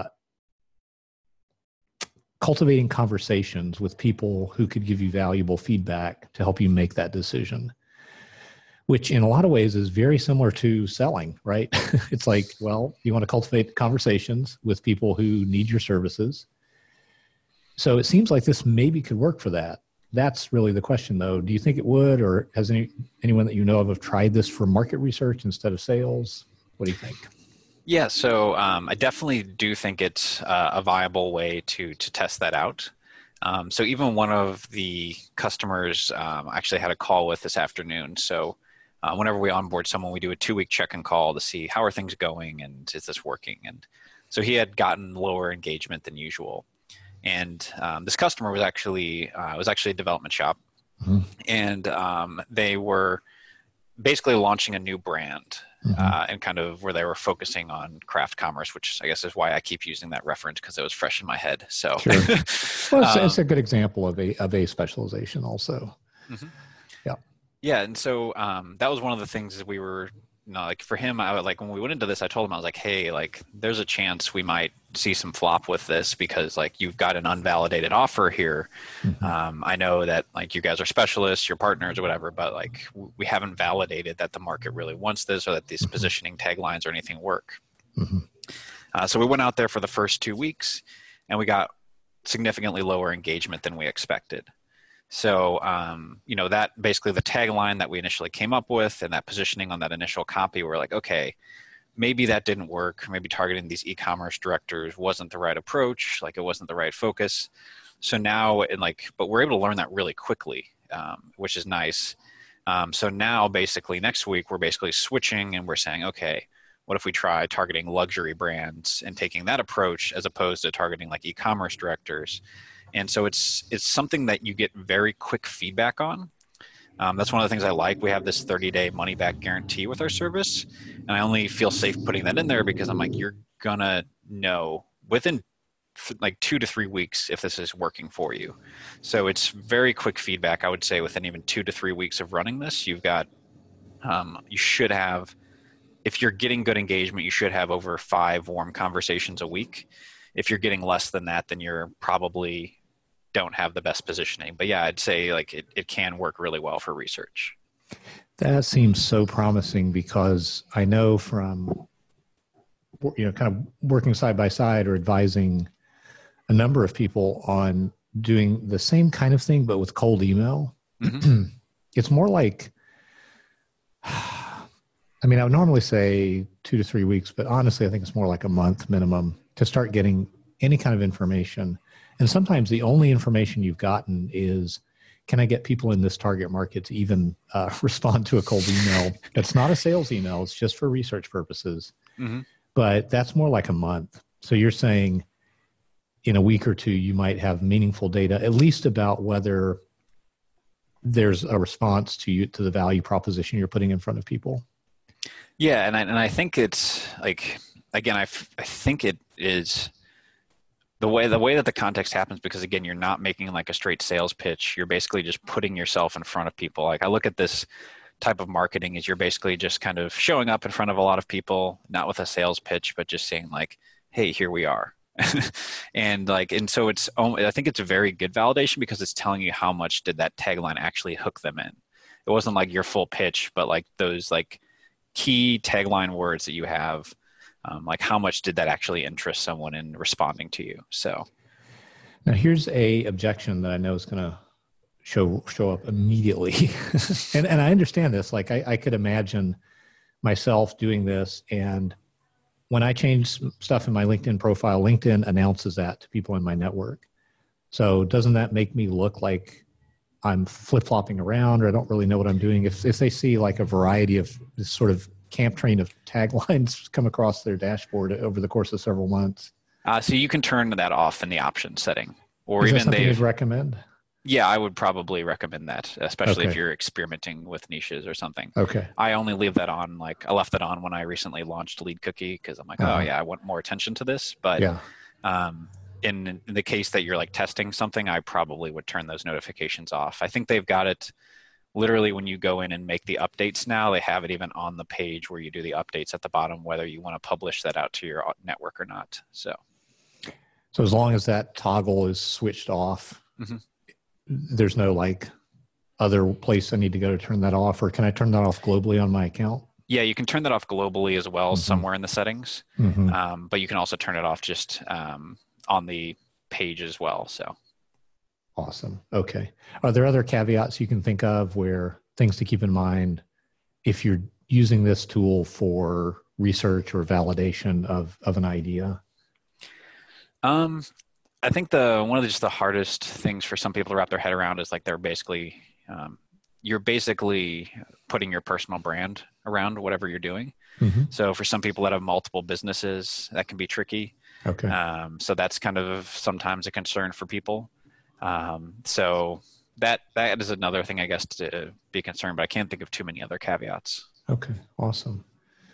cultivating conversations with people who could give you valuable feedback to help you make that decision, which in a lot of ways is very similar to selling, right? It's like, well, you want to cultivate conversations with people who need your services. So it seems like this maybe could work for that. That's really the question, though. Do you think it would, or has any anyone that you know of have tried this for market research instead of sales? What do you think? Yeah, so um, I definitely do think it's uh, a viable way to to test that out. Um, so even one of the customers um, actually had a call with this afternoon. So uh, whenever we onboard someone, we do a two-week check-in call to see how are things going and is this working. And so he had gotten lower engagement than usual. And um, this customer was actually uh, was actually a development shop, mm-hmm. and um, they were basically launching a new brand, mm-hmm. uh, and kind of where they were focusing on craft commerce, which I guess is why I keep using that reference, because it was fresh in my head. So, sure. Well, it's, um, it's a good example of a of a specialization, also. Mm-hmm. Yeah, yeah, and so um, that was one of the things that we were. You know, like for him, I would, like when we went into this, I told him, I was like, hey, like there's a chance we might see some flop with this, because like you've got an unvalidated offer here. Mm-hmm. Um, I know that like you guys are specialists, your partners or whatever, but like w- we haven't validated that the market really wants this, or that these mm-hmm. positioning taglines or anything work. Mm-hmm. Uh, so we went out there for the first two weeks and we got significantly lower engagement than we expected. So, um, you know, that basically the tagline that we initially came up with and that positioning on that initial copy, we're like, okay, maybe that didn't work. Maybe targeting these e-commerce directors wasn't the right approach. Like it wasn't the right focus. So now, and like, but we're able to learn that really quickly, um, which is nice. Um, so now basically next week, we're basically switching and we're saying, okay, what if we try targeting luxury brands and taking that approach as opposed to targeting like e-commerce directors? And so it's it's something that you get very quick feedback on. Um, that's one of the things I like. We have this thirty-day money-back guarantee with our service, and I only feel safe putting that in there because I'm like, you're gonna know within like two to three weeks if this is working for you. So it's very quick feedback. I would say within even two to three weeks of running this, you've got um, you should have. If you're getting good engagement, you should have over five warm conversations a week. If you're getting less than that, then you're probably don't have the best positioning. But yeah, I'd say like it, it can work really well for research. That seems so promising because I know from, you know, kind of working side by side or advising a number of people on doing the same kind of thing, but with cold email. Mm-hmm. It's more like, I mean, I would normally say two to three weeks, but honestly, I think it's more like a month minimum to start getting any kind of information. And sometimes the only information you've gotten is, can I get people in this target market to even uh, respond to a cold email? It's not a sales email. It's just for research purposes. Mm-hmm. But that's more like a month. So you're saying in a week or two, you might have meaningful data, at least about whether there's a response to you, to the value proposition you're putting in front of people. Yeah. And I, and I think it's like, again, I, f- I think it is the way, the way that the context happens, because again, you're not making like a straight sales pitch. You're basically just putting yourself in front of people. Like I look at this type of marketing as you're basically just kind of showing up in front of a lot of people, not with a sales pitch, but just saying like, hey, here we are. and like, and so it's, I think it's a very good validation because it's telling you how much did that tagline actually hook them in. It wasn't like your full pitch, but like those like key tagline words that you have, um, like how much did that actually interest someone in responding to you? So now here's a objection that I know is going to show show up immediately. and and I understand this. Like I, I could imagine myself doing this, and when I change stuff in my LinkedIn profile, LinkedIn announces that to people in my network. So doesn't that make me look like I'm flip-flopping around, or I don't really know what I'm doing? If if they see like a variety of this sort of camp train of taglines come across their dashboard over the course of several months. Uh, so you can turn that off in the options setting, or Is even that something they you'd recommend? Yeah, I would probably recommend that, especially Okay. if you're experimenting with niches or something. Okay. I only leave that on, like I left that on when I recently launched Lead Cookie because I'm like, Uh-huh. oh yeah, I want more attention to this. But Yeah. um, in, in the case that you're like testing something, I probably would turn those notifications off. I think they've got it literally when you go in and make the updates now, they have it even on the page where you do the updates at the bottom, whether you want to publish that out to your network or not. So, So as long as that toggle is switched off, mm-hmm. there's no like other place I need to go to turn that off, or can I turn that off globally on my account? Yeah, you can turn that off globally as well, mm-hmm. somewhere in the settings, mm-hmm. um, but you can also turn it off just um, on the page as well. So. Awesome. Okay. Are there other caveats you can think of where things to keep in mind if you're using this tool for research or validation of, of an idea? Um, I think the one of the, just the hardest things for some people to wrap their head around is like they're basically um, you're basically putting your personal brand around whatever you're doing. Mm-hmm. So for some people that have multiple businesses, that can be tricky. Okay. Um, so that's kind of sometimes a concern for people. Um, so that that is another thing, I guess, to be concerned. But I can't think of too many other caveats. Okay. Awesome.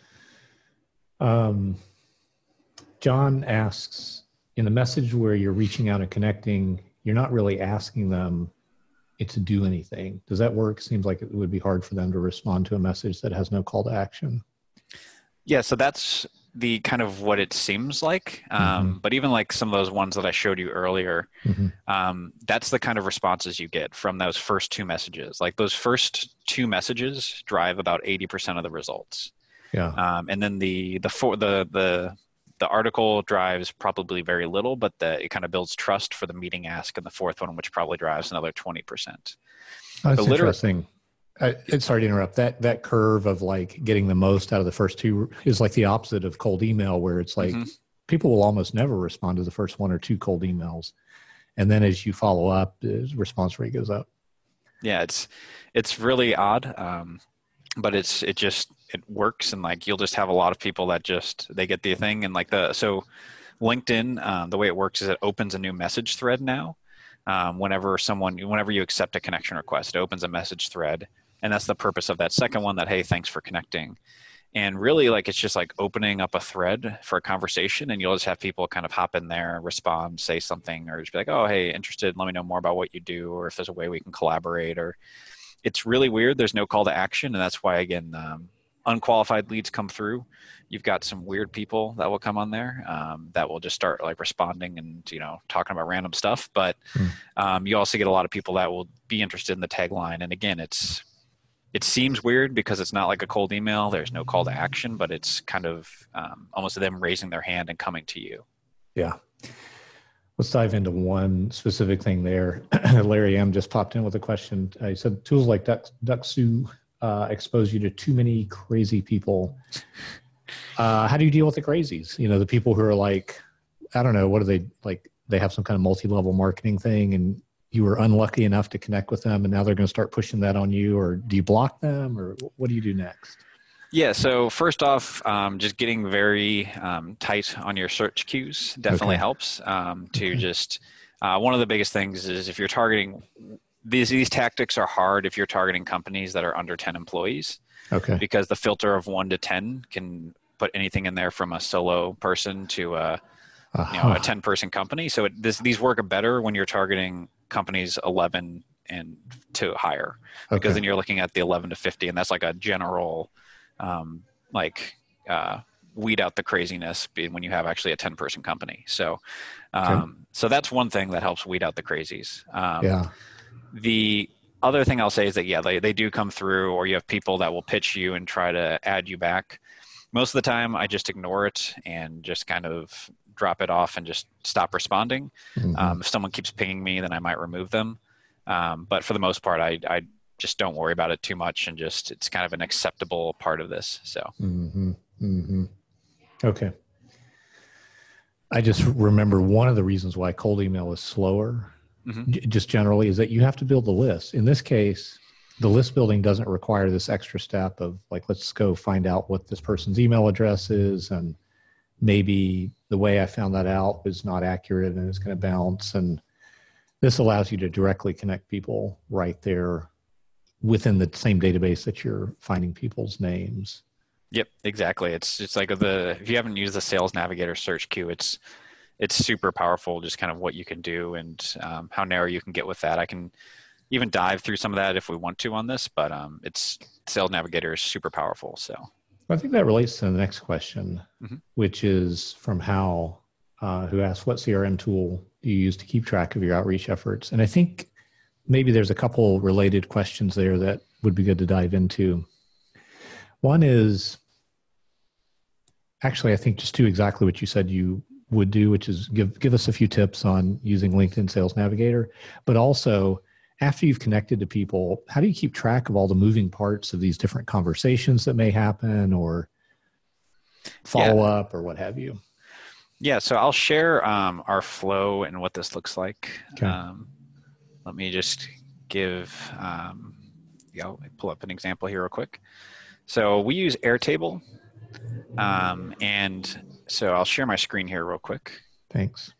Um, John asks, in the message where you're reaching out and connecting, you're not really asking them to do anything. Does that work? Seems like it would be hard for them to respond to a message that has no call to action. Yeah, so that's the kind of what it seems like. Um, mm-hmm. But even like some of those ones that I showed you earlier, mm-hmm. um, that's the kind of responses you get from those first two messages. Like those first two messages drive about eighty percent of the results. Yeah. Um, and then the the for the the the article drives probably very little, but the, it kind of builds trust for the meeting ask and the fourth one, which probably drives another twenty percent. Oh, that's So liter- interesting. I, sorry to interrupt. That that curve of like getting the most out of the first two is like the opposite of cold email, where it's like mm-hmm. people will almost never respond to the first one or two cold emails, and then as you follow up, the response rate goes up. Yeah, it's it's really odd, um, but it's it just it works, and like you'll just have a lot of people that just they get the thing, and like the so LinkedIn, um, the way it works is it opens a new message thread now. Um, whenever someone, whenever you accept a connection request, it opens a message thread. And that's the purpose of that second one, that, hey, thanks for connecting. And really, like, it's just like opening up a thread for a conversation, and you'll just have people kind of hop in there, respond, say something, or just be like, oh, hey, interested, let me know more about what you do, or if there's a way we can collaborate. Or it's really weird. There's no call to action. And that's why, again, um, unqualified leads come through. You've got some weird people that will come on there um, that will just start like responding and, you know, talking about random stuff. But mm. um, you also get a lot of people that will be interested in the tagline. And again, it's, It seems weird because it's not like a cold email. There's no call to action, but it's kind of um, almost them raising their hand and coming to you. Yeah. Let's dive into one specific thing there. Larry M. just popped in with a question. Uh, he said, tools like Duck, Ducksu uh, expose you to too many crazy people. Uh, how do you deal with the crazies? You know, the people who are like, I don't know, what are they like? They have some kind of multi-level marketing thing, and you were unlucky enough to connect with them, and now they're going to start pushing that on you, or do you block them, or what do you do next? Yeah. So first off, um, just getting very um, tight on your search queues definitely okay. helps um, to okay. just, uh, one of the biggest things is if you're targeting, these, these tactics are hard if you're targeting companies that are under ten employees. Okay. Because the filter of one to ten can put anything in there from a solo person to a, uh-huh. you know, a ten person company. So it, this, these work better when you're targeting companies eleven and to higher, because okay. then you're looking at the eleven to fifty, and that's like a general um, like uh, weed out the craziness when you have actually a ten person company. So um, okay. so that's one thing that helps weed out the crazies. Um, yeah. The other thing I'll say is that, yeah, they, they do come through, or you have people that will pitch you and try to add you back. Most of the time I just ignore it and just kind of drop it off and just stop responding. Mm-hmm. Um, if someone keeps pinging me, then I might remove them. Um, but for the most part, I, I just don't worry about it too much, and just, it's kind of an acceptable part of this. So. Mm-hmm. Mm-hmm. Okay. I just remember one of the reasons why cold email is slower, mm-hmm. j- just generally, is that you have to build the list. In this case, the list building doesn't require this extra step of like, let's go find out what this person's email address is, and maybe the way I found that out is not accurate and it's going to bounce. And this allows you to directly connect people right there within the same database that you're finding people's names. Yep, exactly. It's it's like the, if you haven't used the Sales Navigator search queue, it's it's super powerful, just kind of what you can do and um, how narrow you can get with that. I can even dive through some of that if we want to on this, but um, it's Sales Navigator is super powerful. So. I think that relates to the next question, mm-hmm. which is from Hal, uh, who asked, what C R M tool do you use to keep track of your outreach efforts? And I think maybe there's a couple related questions there that would be good to dive into. One is, actually, I think just do exactly what you said you would do, which is give, give us a few tips on using LinkedIn Sales Navigator, but also, after you've connected to people, how do you keep track of all the moving parts of these different conversations that may happen, or follow yeah. up, or what have you? Yeah, so I'll share um, our flow and what this looks like. Okay. Um, let me just give, um, yeah, I'll pull up an example here real quick. So we use Airtable, um, and so I'll share my screen here real quick. Thanks.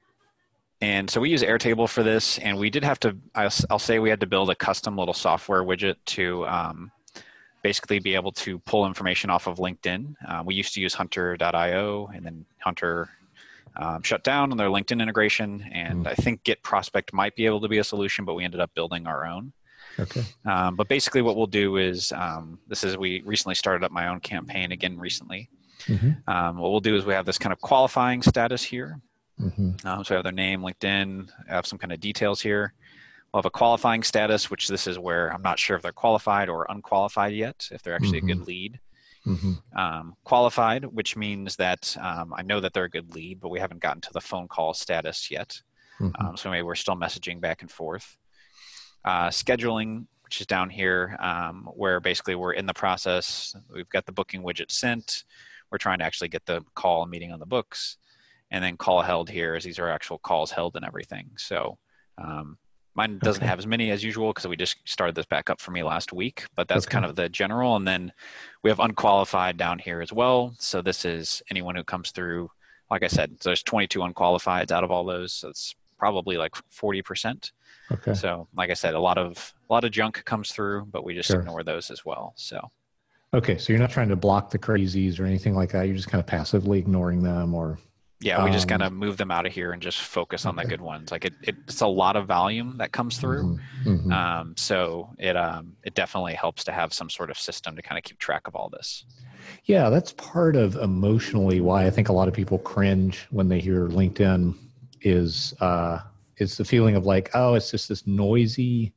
And so we use Airtable for this, and we did have to, I'll, I'll say we had to build a custom little software widget to um, basically be able to pull information off of LinkedIn. Uh, we used to use Hunter dot io, and then Hunter um, shut down on their LinkedIn integration. And mm. I think Get Prospect might be able to be a solution, but we ended up building our own. Okay. Um, but basically what we'll do is, um, this is, we recently started up my own campaign again recently. Mm-hmm. Um, what we'll do is we have this kind of qualifying status here. Mm-hmm. Um, so we have their name, LinkedIn, I have some kind of details here. We'll have a qualifying status, which this is where I'm not sure if they're qualified or unqualified yet, if they're actually mm-hmm. a good lead. Mm-hmm. Um, qualified, which means that um, I know that they're a good lead, but we haven't gotten to the phone call status yet. Mm-hmm. Um, so maybe we're still messaging back and forth. Uh, scheduling, which is down here, um, where basically we're in the process. We've got the booking widget sent. We're trying to actually get the call meeting on the books. And then call held here, as these are actual calls held and everything. So um, mine doesn't Okay. have as many as usual because we just started this back up for me last week, but that's Okay. kind of the general. And then we have unqualified down here as well. So this is anyone who comes through. Like I said, so there's twenty-two unqualifieds out of all those. So it's probably like forty percent. Okay. So like I said, a lot of a lot of junk comes through, but we just Sure. ignore those as well. So okay, so you're not trying to block the crazies or anything like that. You're just kind of passively ignoring them, or yeah, we just um, kind of move them out of here and just focus on okay. the good ones. Like it, it, it's a lot of volume that comes through. Mm-hmm. Mm-hmm. Um, so it um, it definitely helps to have some sort of system to kind of keep track of all this. Yeah, that's part of emotionally why I think a lot of people cringe when they hear LinkedIn is uh, is the feeling of like, oh, it's just this noisy,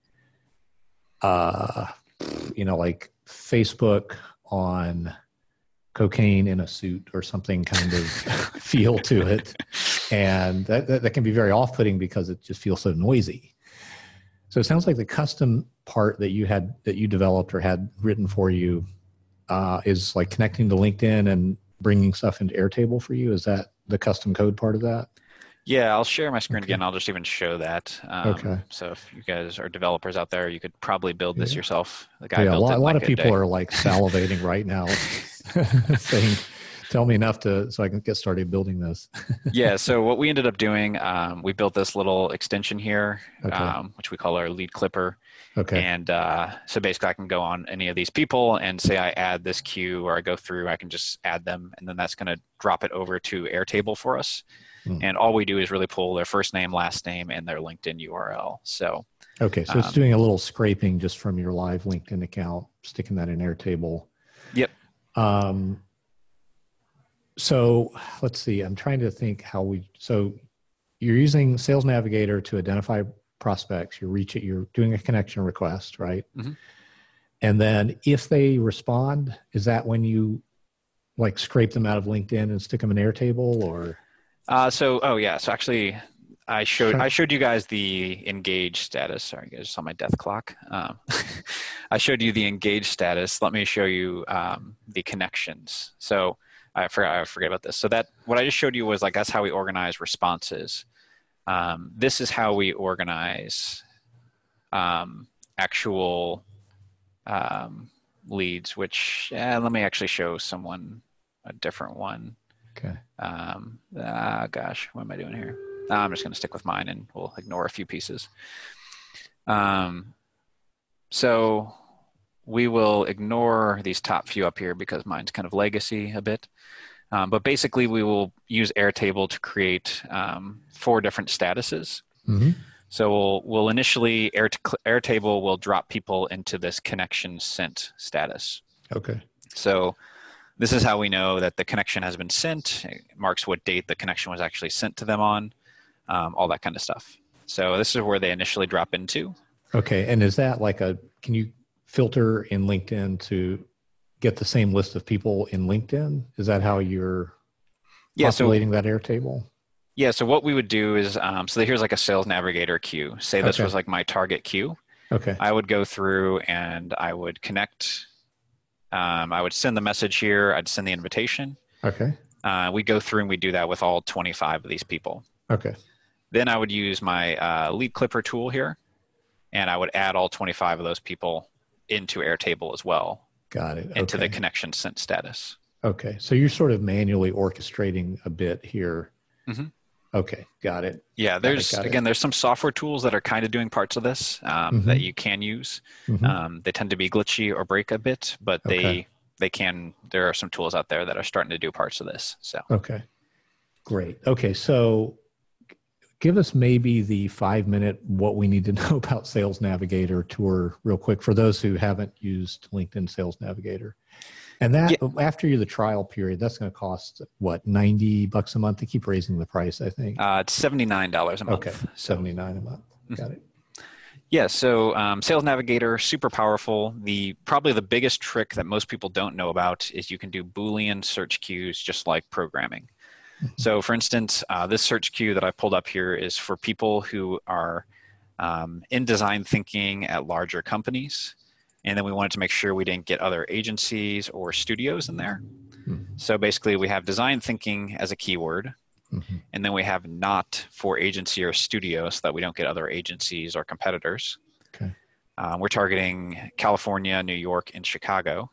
uh, you know, like Facebook on cocaine in a suit or something kind of feel to it. And that, that, that can be very off-putting because it just feels so noisy. So it sounds like the custom part that you had, that you developed or had written for you uh, is like connecting to LinkedIn and bringing stuff into Airtable for you. Is that the custom code part of that? Yeah, I'll share my screen Okay. again. I'll just even show that. Um, Okay. So if you guys are developers out there, you could probably build this Yeah. yourself. The guy Yeah, a built lot, it a in lot like of a people day. are like salivating right now saying, tell me enough to so I can get started building this. Yeah, so what we ended up doing, um, we built this little extension here, Okay. um, which we call our lead clipper. Okay. And uh, so basically I can go on any of these people and say I add this queue or I go through, I can just add them, and then that's going to drop it over to Airtable for us. Hmm. And all we do is really pull their first name, last name, and their LinkedIn U R L. So Okay, so um, it's doing a little scraping just from your live LinkedIn account, sticking that in Airtable. Yep. Um, so let's see, I'm trying to think how we, so you're using Sales Navigator to identify prospects, you're reaching, you're doing a connection request, right? Mm-hmm. And then if they respond, is that when you like scrape them out of LinkedIn and stick them in Airtable, or? Uh, so, oh yeah, so actually I showed, I showed you guys the engaged status. Sorry, guys, just on my death clock. Um, I showed you the engaged status. Let me show you um, the connections. So I forgot, I forget about this. So that, what I just showed you was like, that's how we organize responses. Um, this is how we organize um, actual um, leads, which, eh, let me actually show someone a different one. Okay. Um, ah, gosh, what am I doing here? Uh, I'm just going to stick with mine and we'll ignore a few pieces. Um, so we will ignore these top few up here because mine's kind of legacy a bit. Um, but basically, we will use Airtable to create um, four different statuses. Mm-hmm. So we'll, we'll initially, Air, Airtable will drop people into this connection sent status. Okay. So this is how we know that the connection has been sent. It marks what date the connection was actually sent to them on, um, all that kind of stuff. So this is where they initially drop into. Okay. And is that like a, can you filter in LinkedIn to get the same list of people in LinkedIn? Is that how you're yeah, populating so, that Airtable? Yeah. So what we would do is, um, so here's like a Sales Navigator queue. Say this Okay. was like my target queue. Okay. I would go through and I would connect. Um, I would send the message here. I'd send the invitation. Okay. Uh, we go through and we do that with all twenty-five of these people. Okay. Then I would use my uh, lead clipper tool here, and I would add all twenty-five of those people into Airtable as well. Got it. Into okay. the connection sent status. Okay. So you're sort of manually orchestrating a bit here. Mm-hmm. Okay. Got it. Yeah. There's, got it, got again, it. there's some software tools that are kind of doing parts of this um, mm-hmm. that you can use. Mm-hmm. Um, they tend to be glitchy or break a bit, but they, okay. they can, there are some tools out there that are starting to do parts of this. So, okay. Great. Okay. So give us maybe the five minute, what we need to know about Sales Navigator tour real quick for those who haven't used LinkedIn Sales Navigator. And that yeah. after you the trial period, that's going to cost what, ninety bucks a month? They keep raising the price, I think. Uh, it's seventy-nine dollars a month. Okay. seventy-nine a month. Got it. Yeah, so um, Sales Navigator, super powerful. The probably the biggest trick that most people don't know about is you can do Boolean search queues just like programming. Mm-hmm. So for instance, uh, this search queue that I pulled up here is for people who are um, in design thinking at larger companies. And then we wanted to make sure we didn't get other agencies or studios in there. Mm-hmm. So basically we have design thinking as a keyword. Mm-hmm. And then we have not for agency or studio so that we don't get other agencies or competitors. Okay. Um, we're targeting California, New York, and Chicago.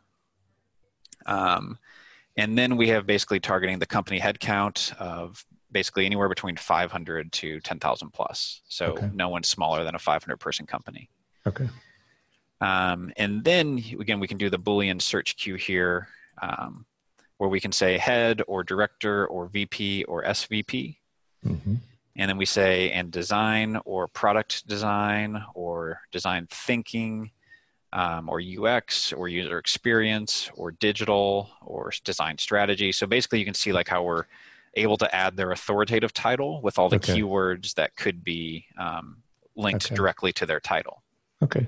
Um, and then we have basically targeting the company headcount of basically anywhere between five hundred to ten thousand plus. So Okay. no one's smaller than a five hundred person company. Okay. Um, and then again, we can do the Boolean search queue here. Um, where we can say head or director or V P or S V P. Mm-hmm. And then we say and design or product design or design thinking um, or U X or user experience or digital or design strategy. So basically you can see like how we're able to add their authoritative title with all the Okay. keywords that could be um, linked Okay. directly to their title. Okay.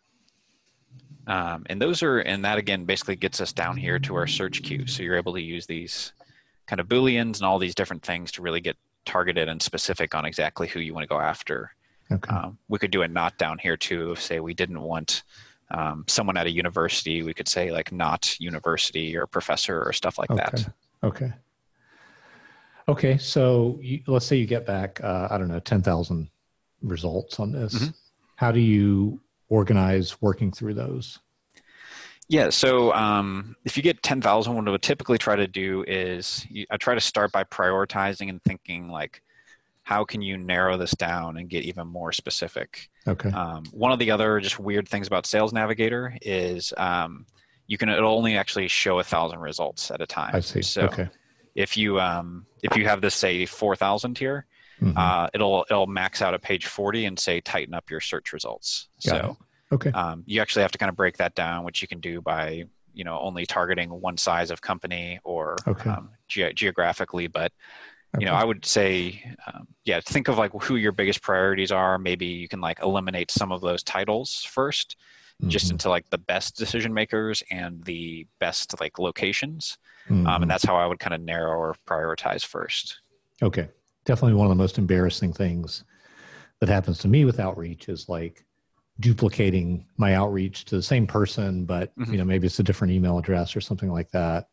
Um, and those are, and that again basically gets us down here to our search queue. So you're able to use these kind of Booleans and all these different things to really get targeted and specific on exactly who you want to go after. Okay. Um, we could do a not down here too. If say we didn't want um, someone at a university, we could say like not university or professor or stuff like okay. that. Okay. Okay. So you, let's say you get back, uh, I don't know, ten thousand results on this. Mm-hmm. How do you organize working through those? Yeah, so um, if you get ten thousand, what I would typically try to do is you, I try to start by prioritizing and thinking like, how can you narrow this down and get even more specific? Okay. Um, one of the other just weird things about Sales Navigator is um, you can it'll only actually show a thousand results at a time. I see. So okay. if you um, if you have this say four thousand here, mm-hmm. uh, it'll it'll max out at page forty and say tighten up your search results. Got so. It. Okay. Um, you actually have to kind of break that down, which you can do by, you know, only targeting one size of company or okay. um, ge- geographically. But, you okay. know, I would say, um, yeah, think of like who your biggest priorities are. Maybe you can like eliminate some of those titles first, mm-hmm. just into like the best decision makers and the best like locations. Mm-hmm. Um, and that's how I would kind of narrow or prioritize first. Okay. Definitely one of the most embarrassing things that happens to me with outreach is like, duplicating my outreach to the same person, but mm-hmm. you know, maybe it's a different email address or something like that.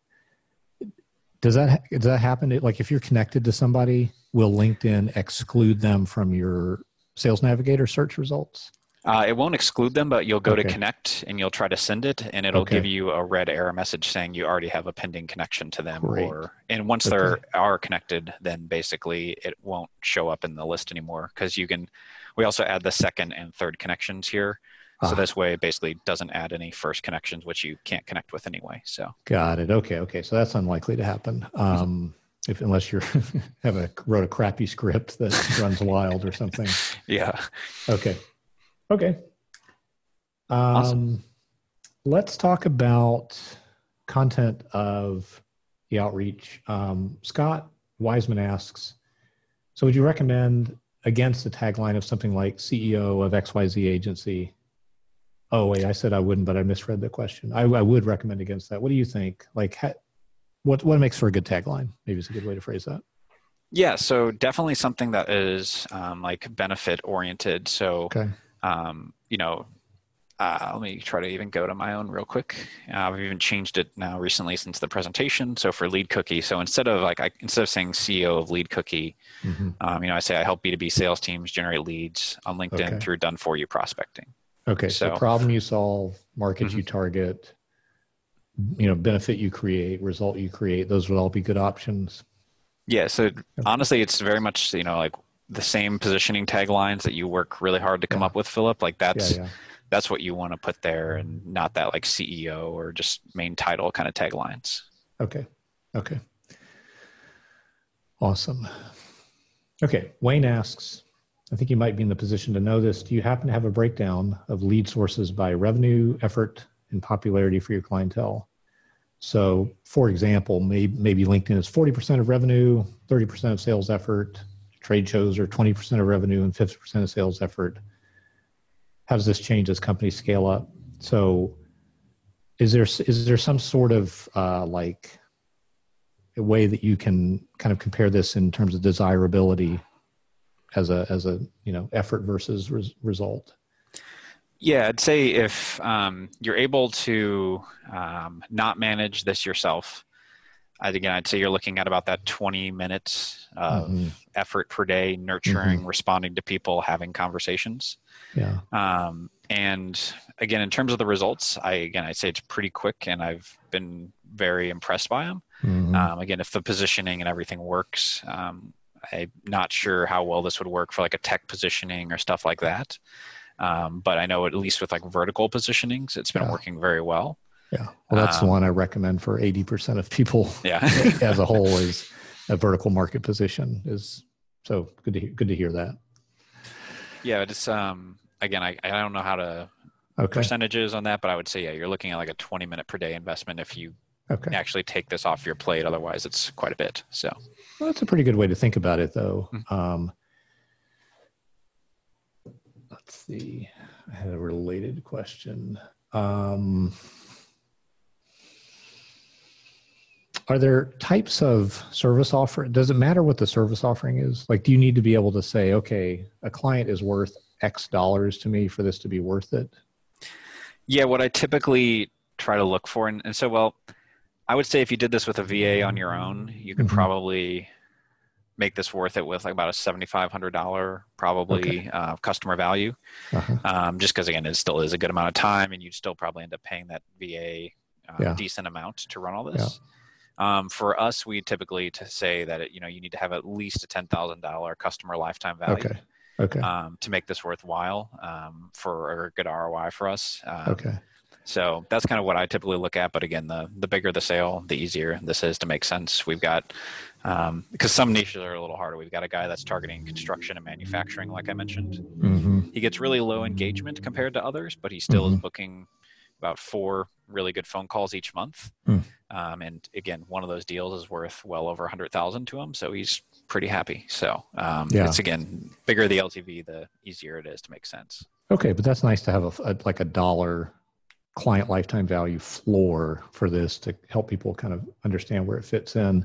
Does that, does that happen? Like if you're connected to somebody, will LinkedIn exclude them from your Sales Navigator search results? Uh, it won't exclude them, but you'll go okay. to connect and you'll try to send it and it'll okay. give you a red error message saying you already have a pending connection to them. Great. Or, and once okay. they are connected, then basically it won't show up in the list anymore because you can, we also add the second and third connections here. So ah. this way it basically doesn't add any first connections, which you can't connect with anyway. So got it. Okay. Okay. So that's unlikely to happen. Um, if, unless you're have a wrote a crappy script that runs wild or something. Yeah. Okay. Okay. Um, awesome. Let's talk about content of the outreach. Um, Scott Wiseman asks, so would you recommend against the tagline of something like C E O of X Y Z agency? Oh, wait, I said I wouldn't, but I misread the question. I, I would recommend against that. What do you think? Like, ha, what what makes for a good tagline? Maybe it's a good way to phrase that. Yeah, so definitely something that is um, like benefit oriented. So, okay. um, you know, uh, let me try to even go to my own real quick. Uh, I've even changed it now recently since the presentation. So for Lead Cookie, so instead of like I, instead of saying C E O of Lead Cookie, mm-hmm. um, you know, I say I help B two B sales teams generate leads on LinkedIn okay. through done for you prospecting. Okay, so, so problem you solve, market mm-hmm. you target, you know, benefit you create, result you create. Those would all be good options. Yeah. So okay. honestly, it's very much you know like the same positioning taglines that you work really hard to come yeah. up with, Philip. Like that's. Yeah, yeah. That's what you want to put there and not that like C E O or just main title kind of taglines. Okay. Okay. Awesome. Okay. Wayne asks, I think you might be in the position to know this. Do you happen to have a breakdown of lead sources by revenue, effort, and popularity for your clientele? So for example, maybe, maybe LinkedIn is forty percent of revenue, thirty percent of sales effort. Trade shows are twenty percent of revenue and fifty percent of sales effort. how does this change as companies scale up? So is there, is there some sort of uh, like a way that you can kind of compare this in terms of desirability as a, as a, you know, effort versus res- result? Yeah, I'd say if um, you're able to um, not manage this yourself, I'd, again, I'd say you're looking at about that twenty minutes of mm-hmm. effort per day, nurturing, mm-hmm. responding to people, having conversations. Yeah. Um, and again, in terms of the results, I, again, I'd say it's pretty quick, and I've been very impressed by them. Mm-hmm. Um, again, if the positioning and everything works, um, I'm not sure how well this would work for like a tech positioning or stuff like that. Um, but I know at least with like vertical positionings, it's been yeah. working very well. Yeah. Well, that's um, the one I recommend for eighty percent of people yeah. as a whole is a vertical market position is so good to hear, good to hear that. Yeah. It's, um, again, I, I don't know how to okay. percentages on that, but I would say, yeah, you're looking at like a twenty minute per day investment if you okay. actually take this off your plate. Otherwise it's quite a bit. So well, that's a pretty good way to think about it though. Mm-hmm. Um, let's see. I had a related question. Um, are there types of service offer? Does it matter what the service offering is? Like, do you need to be able to say, okay, a client is worth X dollars to me for this to be worth it? Yeah. What I typically try to look for, and, and so, well, I would say if you did this with a V A on your own, you could mm-hmm. probably make this worth it with like about a seventy-five hundred dollars probably okay. uh, customer value. Uh-huh. Um, just because again, it still is a good amount of time, and you'd still probably end up paying that V A uh, yeah. decent amount to run all this. Yeah. Um, for us, we typically to say that it, you know you need to have at least a ten thousand dollars customer lifetime value. Okay. Okay. Um, to make this worthwhile um, for a good R O I for us. Um, okay. So that's kind of what I typically look at. But again, the the bigger the sale, the easier this is to make sense. We've got, um, because some niches are a little harder. We've got a guy that's targeting construction and manufacturing, like I mentioned. Mm-hmm. He gets really low engagement compared to others, but he still mm-hmm. is booking about four really good phone calls each month. Mm. Um, and again, one of those deals is worth well over a hundred thousand to him. So he's pretty happy. So um, yeah. it's again, bigger the L T V, the easier it is to make sense. Okay. But that's nice to have a, a like a dollar client lifetime value floor for this to help people kind of understand where it fits in.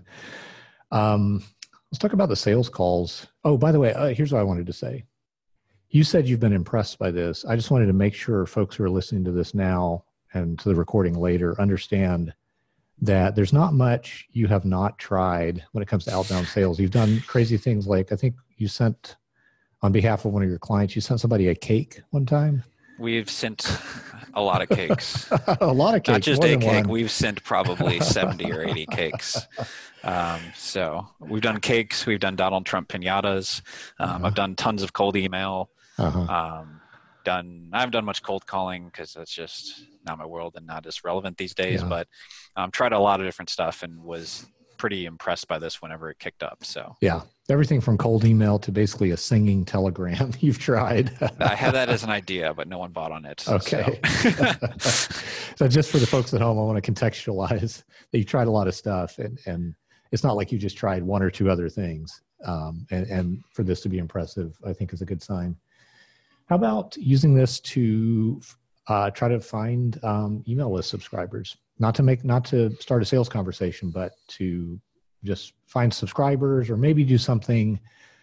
Um, let's talk about the sales calls. Oh, by the way, uh, here's what I wanted to say. You said you've been impressed by this. I just wanted to make sure folks who are listening to this now and to the recording later understand that there's not much you have not tried when it comes to outbound sales. You've done crazy things like, I think you sent, on behalf of one of your clients, you sent somebody a cake one time. We've sent a lot of cakes. a lot of cakes. Not just a cake. One. We've sent probably seventy or eighty cakes. Um, so we've done cakes. We've done Donald Trump piñatas. Um, uh-huh. I've done tons of cold email. Uh-huh. Um, done. I haven't done much cold calling because that's just not my world and not as relevant these days. Yeah. But um, tried a lot of different stuff and was pretty impressed by this whenever it kicked up. So yeah. Everything from cold email to basically a singing telegram you've tried. I had that as an idea, but no one bought on it. Okay. So, so just for the folks at home, I want to contextualize that you've tried a lot of stuff and, and it's not like you just tried one or two other things. Um, and, and for this to be impressive, I think is a good sign. How about using this to uh, try to find um, email list subscribers? Not to make, not to start a sales conversation, but to just find subscribers or maybe do something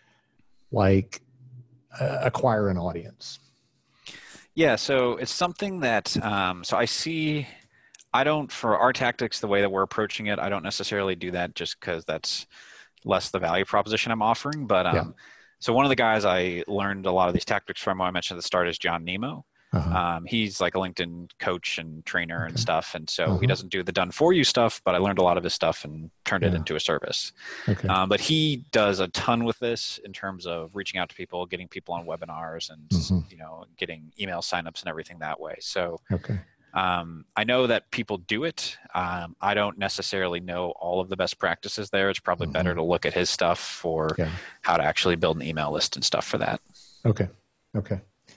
like uh, acquire an audience. Yeah. So it's something that, um, so I see, I don't, for our tactics, the way that we're approaching it, I don't necessarily do that just because that's less the value proposition I'm offering. But um, yeah. so one of the guys I learned a lot of these tactics from, who I mentioned at the start, is John Nemo. Uh-huh. Um, he's like a LinkedIn coach and trainer okay. and stuff. And so uh-huh. he doesn't do the done for you stuff, but I learned a lot of his stuff and turned yeah. it into a service. Okay. Um, but he does a ton with this in terms of reaching out to people, getting people on webinars and, mm-hmm. you know, getting email signups and everything that way. So okay. um, I know that people do it. Um, I don't necessarily know all of the best practices there. It's probably mm-hmm. better to look at his stuff for yeah. how to actually build an email list and stuff for that. Okay. Okay.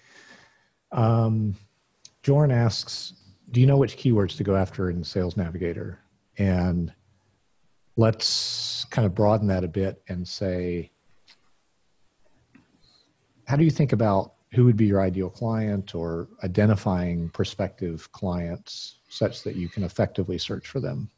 Um, Jorn asks, do you know which keywords to go after in Sales Navigator? And let's kind of broaden that a bit and say, how do you think about who would be your ideal client, or identifying prospective clients such that you can effectively search for them?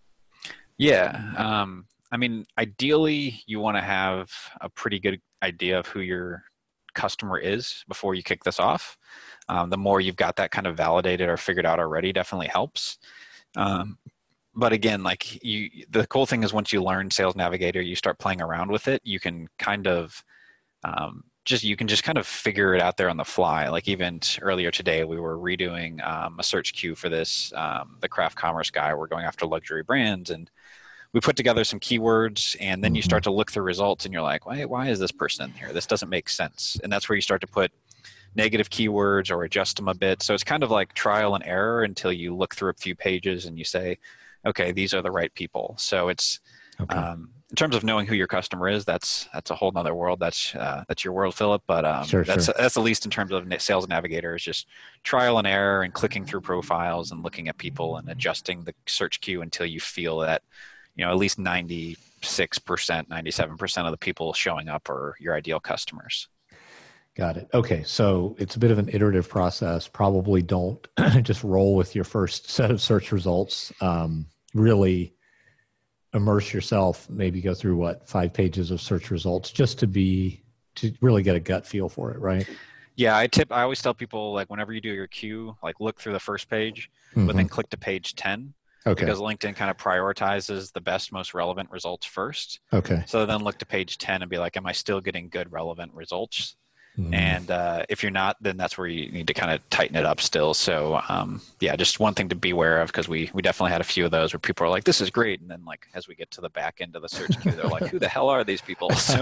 Yeah. Um, I mean, ideally, you want to have a pretty good idea of who your customer is before you kick this off. Um, the more you've got that kind of validated or figured out already definitely helps. Um, but again, like you, the cool thing is once you learn Sales Navigator, you start playing around with it, you can kind of um, just, you can just kind of figure it out there on the fly. Like even t- earlier today, we were redoing um, a search queue for this, um, the craft commerce guy. We're going after luxury brands, and we put together some keywords, and then you start to look through results and you're like, why, why is this person in here? This doesn't make sense. And that's where you start to put negative keywords or adjust them a bit. So it's kind of like trial and error until you look through a few pages and you say, okay, these are the right people. So it's, okay. um, in terms of knowing who your customer is, that's, that's a whole nother world. That's, uh, that's your world, Philip. But um, sure, that's, sure. that's the least in terms of Sales Navigator is just trial and error and clicking through profiles and looking at people and adjusting the search queue until you feel that, you know, at least ninety-six percent, ninety-seven percent of the people showing up are your ideal customers. Got it. Okay. So it's a bit of an iterative process. Probably don't just roll with your first set of search results. Um, really immerse yourself, maybe go through what, five pages of search results just to be, to really get a gut feel for it, right? Yeah, I tip, I always tell people, like, whenever you do your queue, like look through the first page, mm-hmm. but then click to page ten. Okay. Because LinkedIn kind of prioritizes the best, most relevant results first. Okay. So then look to page ten and be like, am I still getting good, relevant results? Mm. And uh, if you're not, then that's where you need to kind of tighten it up still. So um, yeah, just one thing to be aware of, because we we definitely had a few of those where people are like, this is great. And then like as we get to the back end of the search queue, they're like, who the hell are these people? So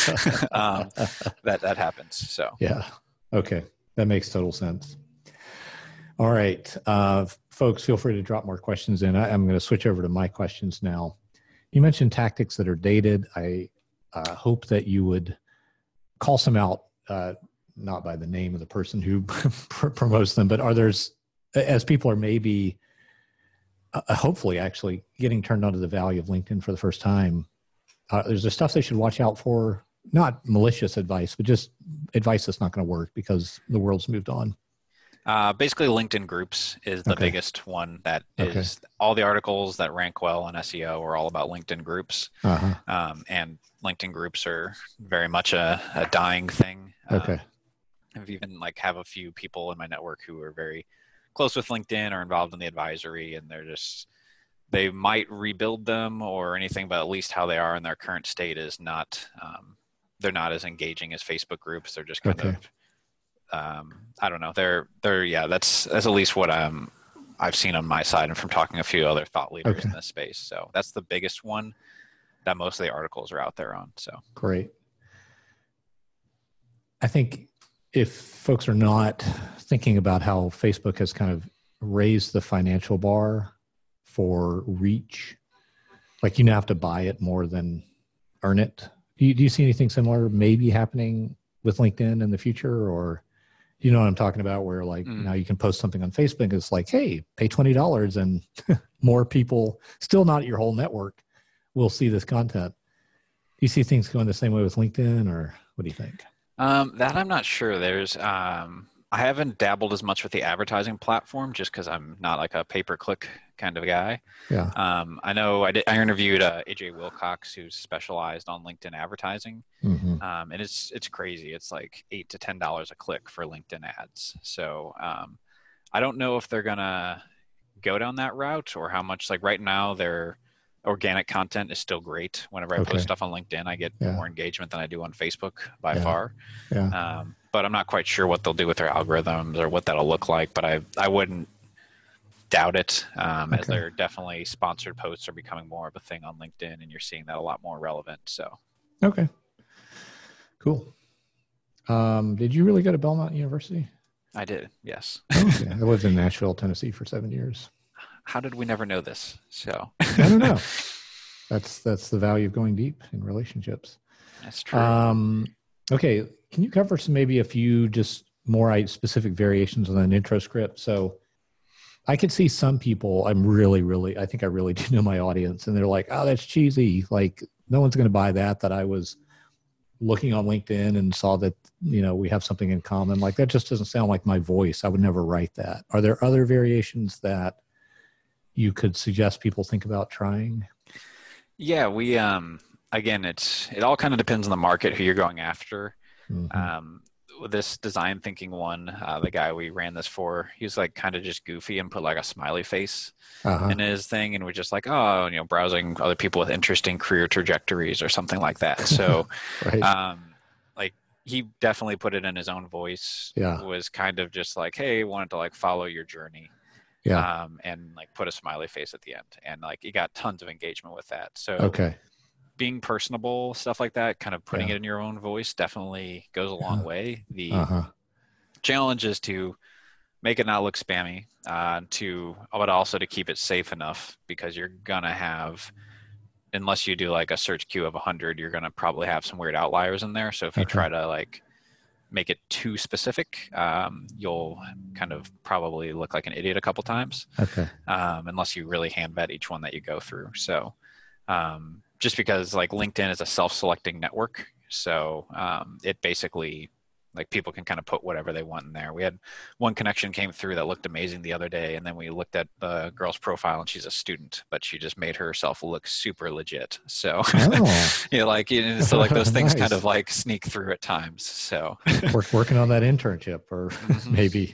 um, that, that happens. So yeah. Okay. That makes total sense. All right. Uh, folks, feel free to drop more questions in. I, I'm going to switch over to my questions now. You mentioned tactics that are dated. I uh, hope that you would call some out, uh, not by the name of the person who promotes them, but are there's, as people are maybe, uh, hopefully actually getting turned on to the value of LinkedIn for the first time, uh, there's the stuff they should watch out for, not malicious advice, but just advice that's not going to work because the world's moved on. Uh, basically, LinkedIn Groups is the okay. biggest one. That is okay. all the articles that rank well on S E O are all about LinkedIn Groups. Uh-huh. Um, and LinkedIn Groups are very much a, a dying thing. Okay. Um, I've even like have a few people in my network who are very close with LinkedIn or involved in the advisory, and they're just, they might rebuild them or anything, but at least how they are in their current state is not, um, they're not as engaging as Facebook groups. They're just kind okay. of, Um, I don't know. They're, they're, yeah, that's, that's at least what I'm, I've seen on my side and from talking to a few other thought leaders okay. in this space. So that's the biggest one that most of the articles are out there on. So great. I think if folks are not thinking about how Facebook has kind of raised the financial bar for reach, like you now have to buy it more than earn it. Do you, do you see anything similar maybe happening with LinkedIn in the future, or you know what I'm talking about, where like mm. now you can post something on Facebook. It's like, hey, pay twenty dollars and more people, still not your whole network, will see this content. Do you see things going the same way with LinkedIn, or what do you think? Um, that I'm not sure. There's, um, I haven't dabbled as much with the advertising platform just because I'm not like a pay-per-click kind of guy. Yeah. Um, I know I did, I interviewed uh, A J Wilcox, who's specialized on LinkedIn advertising. Mm-hmm. Um, and it's, it's crazy. It's like eight to ten dollars a click for LinkedIn ads. So um, I don't know if they're going to go down that route or how much, like right now their organic content is still great. Whenever I okay. post stuff on LinkedIn, I get yeah. more engagement than I do on Facebook by yeah. far. Yeah. Um, but I'm not quite sure what they'll do with their algorithms or what that'll look like, but I, I wouldn't doubt it, um, okay. as they're definitely sponsored posts are becoming more of a thing on LinkedIn, and you're seeing that a lot more relevant. So, okay, cool. Um, did you really go to Belmont University? I did. Yes. Okay. I lived in Nashville, Tennessee for seven years. How did we never know this? So I don't know. That's, that's the value of going deep in relationships. That's true. Um, okay. Can you cover some, maybe a few just more specific variations on an intro script? So I could see some people, I'm really, really, I think I really do know my audience, and they're like, oh, that's cheesy. Like no one's going to buy that, that I was looking on LinkedIn and saw that, you know, we have something in common. Like that just doesn't sound like my voice. I would never write that. Are there other variations that you could suggest people think about trying? Yeah, we, um, again, it's, it all kind of depends on the market, who you're going after. Mm-hmm. Um, with this design thinking one, uh, the guy we ran this for, he was like kind of just goofy and put like a smiley face uh-huh. in his thing. And we're just like, oh, you know, browsing other people with interesting career trajectories or something like that. So, right. um, like he definitely put it in his own voice. Yeah. Was kind of just like, hey, wanted to like follow your journey. Yeah. Um, and like put a smiley face at the end. And like, he got tons of engagement with that. So, okay. Being personable, stuff like that, kind of putting yeah. it in your own voice definitely goes a long yeah. way. The uh-huh. challenge is to make it not look spammy, uh, to but also to keep it safe enough, because you're gonna have, unless you do like a search queue of one hundred, you're gonna probably have some weird outliers in there. So if you okay. try to like make it too specific, um, you'll kind of probably look like an idiot a couple times. Okay. Um, unless you really hand vet each one that you go through. So. Um, just because like LinkedIn is a self-selecting network. So um, it basically, like people can kind of put whatever they want in there. We had one connection came through that looked amazing the other day. And then we looked at the girl's profile and she's a student, but she just made herself look super legit. So, oh. you know, like, you know, so like those things nice. Kind of like sneak through at times. So we're working on that internship or mm-hmm. maybe.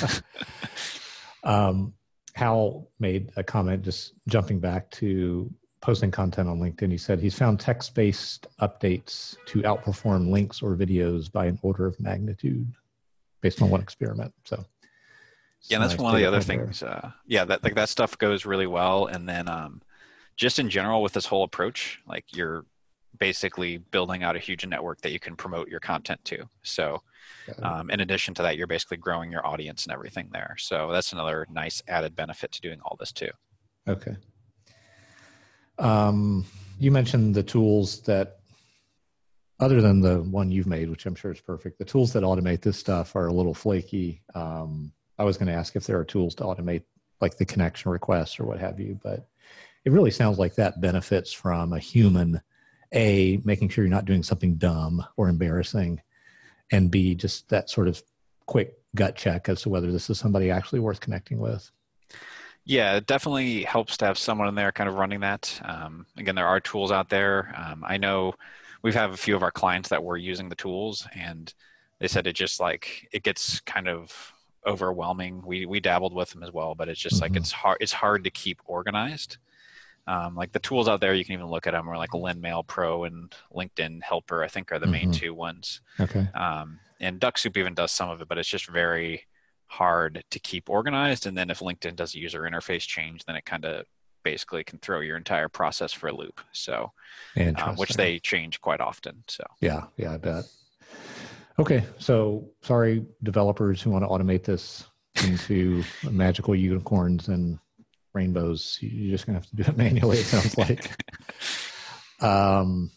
um, Hal made a comment, just jumping back to posting content on LinkedIn. He said he's found text-based updates to outperform links or videos by an order of magnitude based on one experiment. So yeah, that's nice one of the other things. Uh, yeah, that like that stuff goes really well. And then um, just in general with this whole approach, like you're basically building out a huge network that you can promote your content to. So um, in addition to that, you're basically growing your audience and everything there. So that's another nice added benefit to doing all this too. Okay. Um, you mentioned the tools that, other than the one you've made, which I'm sure is perfect, the tools that automate this stuff are a little flaky. Um, I was going to ask if there are tools to automate like the connection requests or what have you, but it really sounds like that benefits from a human, A, making sure you're not doing something dumb or embarrassing, and B, just that sort of quick gut check as to whether this is somebody actually worth connecting with. Yeah, it definitely helps to have someone in there kind of running that. Um, again, there are tools out there. Um, I know we've have a few of our clients that were using the tools, and they said it just like, it gets kind of overwhelming. We we dabbled with them as well, but it's just mm-hmm. like, it's hard, it's hard to keep organized. Um, like the tools out there, you can even look at them, or like LinMail Pro and LinkedIn Helper, I think are the mm-hmm. main two ones. Okay. Um, and DuckSoup even does some of it, but it's just very hard to keep organized. And then if LinkedIn does a user interface change, then it kind of basically can throw your entire process for a loop. So, uh, which they change quite often. So yeah, yeah, I bet. Okay, so sorry, developers who want to automate this into magical unicorns and rainbows. You're just gonna have to do it manually. It sounds like. um,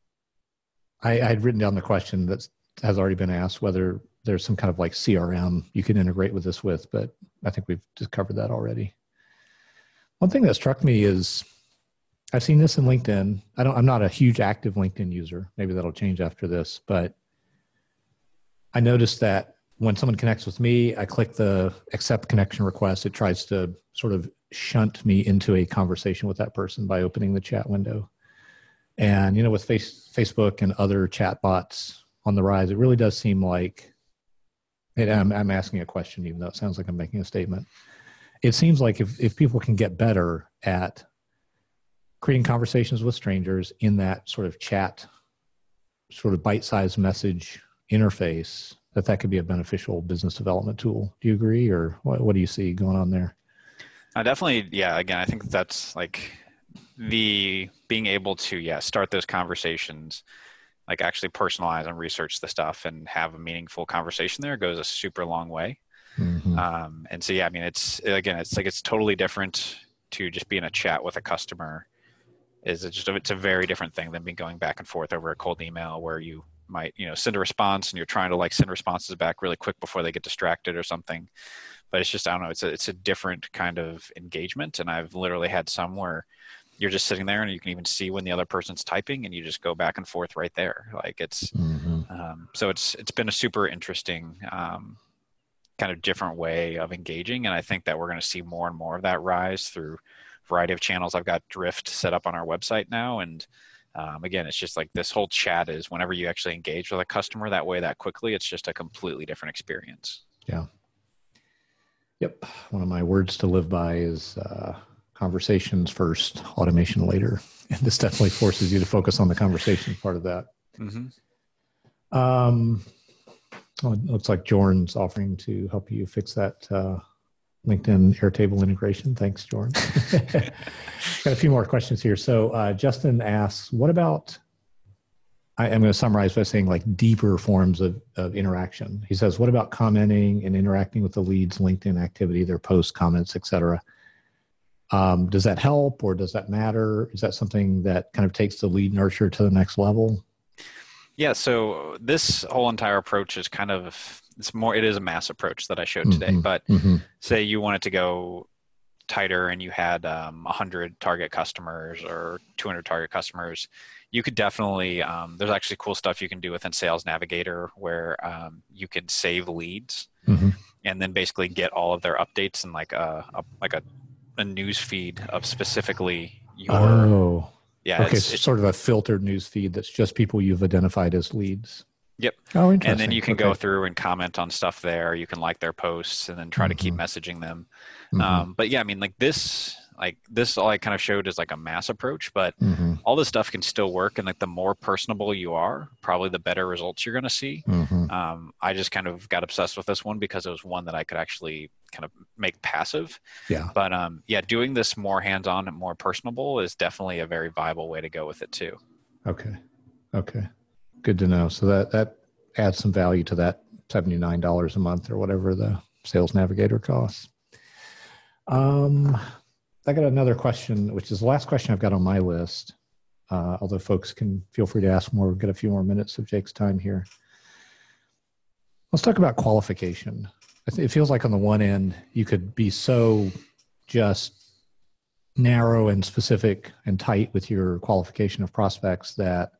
I I'd written down the question that has already been asked, whether there's some kind of like C R M you can integrate with this with, but I think we've just covered that already. One thing that struck me is I've seen this in LinkedIn. I don't, I'm not a huge active LinkedIn user. Maybe that'll change after this, but I noticed that when someone connects with me, I click the accept connection request. It tries to sort of shunt me into a conversation with that person by opening the chat window. And, you know, with face, Facebook and other chat bots on the rise, it really does seem like, and I'm, I'm asking a question, even though it sounds like I'm making a statement. It seems like if, if people can get better at creating conversations with strangers in that sort of chat, sort of bite-sized message interface, that that could be a beneficial business development tool. Do you agree, or what, what do you see going on there? I definitely, yeah, again, I think that's like the being able to, yeah, start those conversations, like actually personalize and research the stuff and have a meaningful conversation there goes a super long way. Mm-hmm. Um, and so, yeah, I mean, it's, again, it's like, it's totally different to just be in a chat with a customer. Is it just, it's a very different thing than being going back and forth over a cold email where you might, you know, send a response and you're trying to like send responses back really quick before they get distracted or something. But it's just, I don't know, it's a, it's a different kind of engagement. And I've literally had some where you're just sitting there and you can even see when the other person's typing and you just go back and forth right there. Like it's, mm-hmm. um, so it's, it's been a super interesting, um, kind of different way of engaging. And I think that we're going to see more and more of that rise through a variety of channels. I've got Drift set up on our website now. And, um, again, it's just like this whole chat is whenever you actually engage with a customer that way, that quickly, it's just a completely different experience. Yeah. Yep. One of my words to live by is, uh, conversations first, automation later. And this definitely forces you to focus on the conversation part of that. Mm-hmm. Um, well, it looks like Jordan's offering to help you fix that uh, LinkedIn Airtable integration. Thanks, Jordan. Got a few more questions here. So uh, Justin asks, what about, I, I'm going to summarize by saying like deeper forms of, of interaction. He says, what about commenting and interacting with the leads, LinkedIn activity, their posts, comments, et cetera? Um, does that help or does that matter? Is that something that kind of takes the lead nurture to the next level? Yeah, so this whole entire approach is kind of, it's more, it is a mass approach that I showed mm-hmm. today, but mm-hmm. say you wanted to go tighter and you had um, one hundred target customers or two hundred target customers, you could definitely, um, there's actually cool stuff you can do within Sales Navigator where um, you can save leads mm-hmm. and then basically get all of their updates in like a, a like a a news feed of specifically your, oh, yeah, okay, it's, it's sort of a filtered news feed that's just people you've identified as leads. Yep. Oh, interesting. And then you can okay. go through and comment on stuff there. You can like their posts and then try mm-hmm. to keep messaging them. Mm-hmm. Um, but yeah, I mean, like this, like this, all I kind of showed is like a mass approach, but mm-hmm. all this stuff can still work. And like the more personable you are, probably the better results you're going to see. Mm-hmm. Um, I just kind of got obsessed with this one because it was one that I could actually kind of make passive. Yeah. But um, yeah, doing this more hands-on and more personable is definitely a very viable way to go with it too. Okay. Okay. Good to know. So that, that adds some value to that seventy-nine dollars a month or whatever the Sales Navigator costs. Um, I got another question, which is the last question I've got on my list. Uh, although folks can feel free to ask more. We've got a few more minutes of Jake's time here. Let's talk about qualification. It feels like on the one end, you could be so just narrow and specific and tight with your qualification of prospects that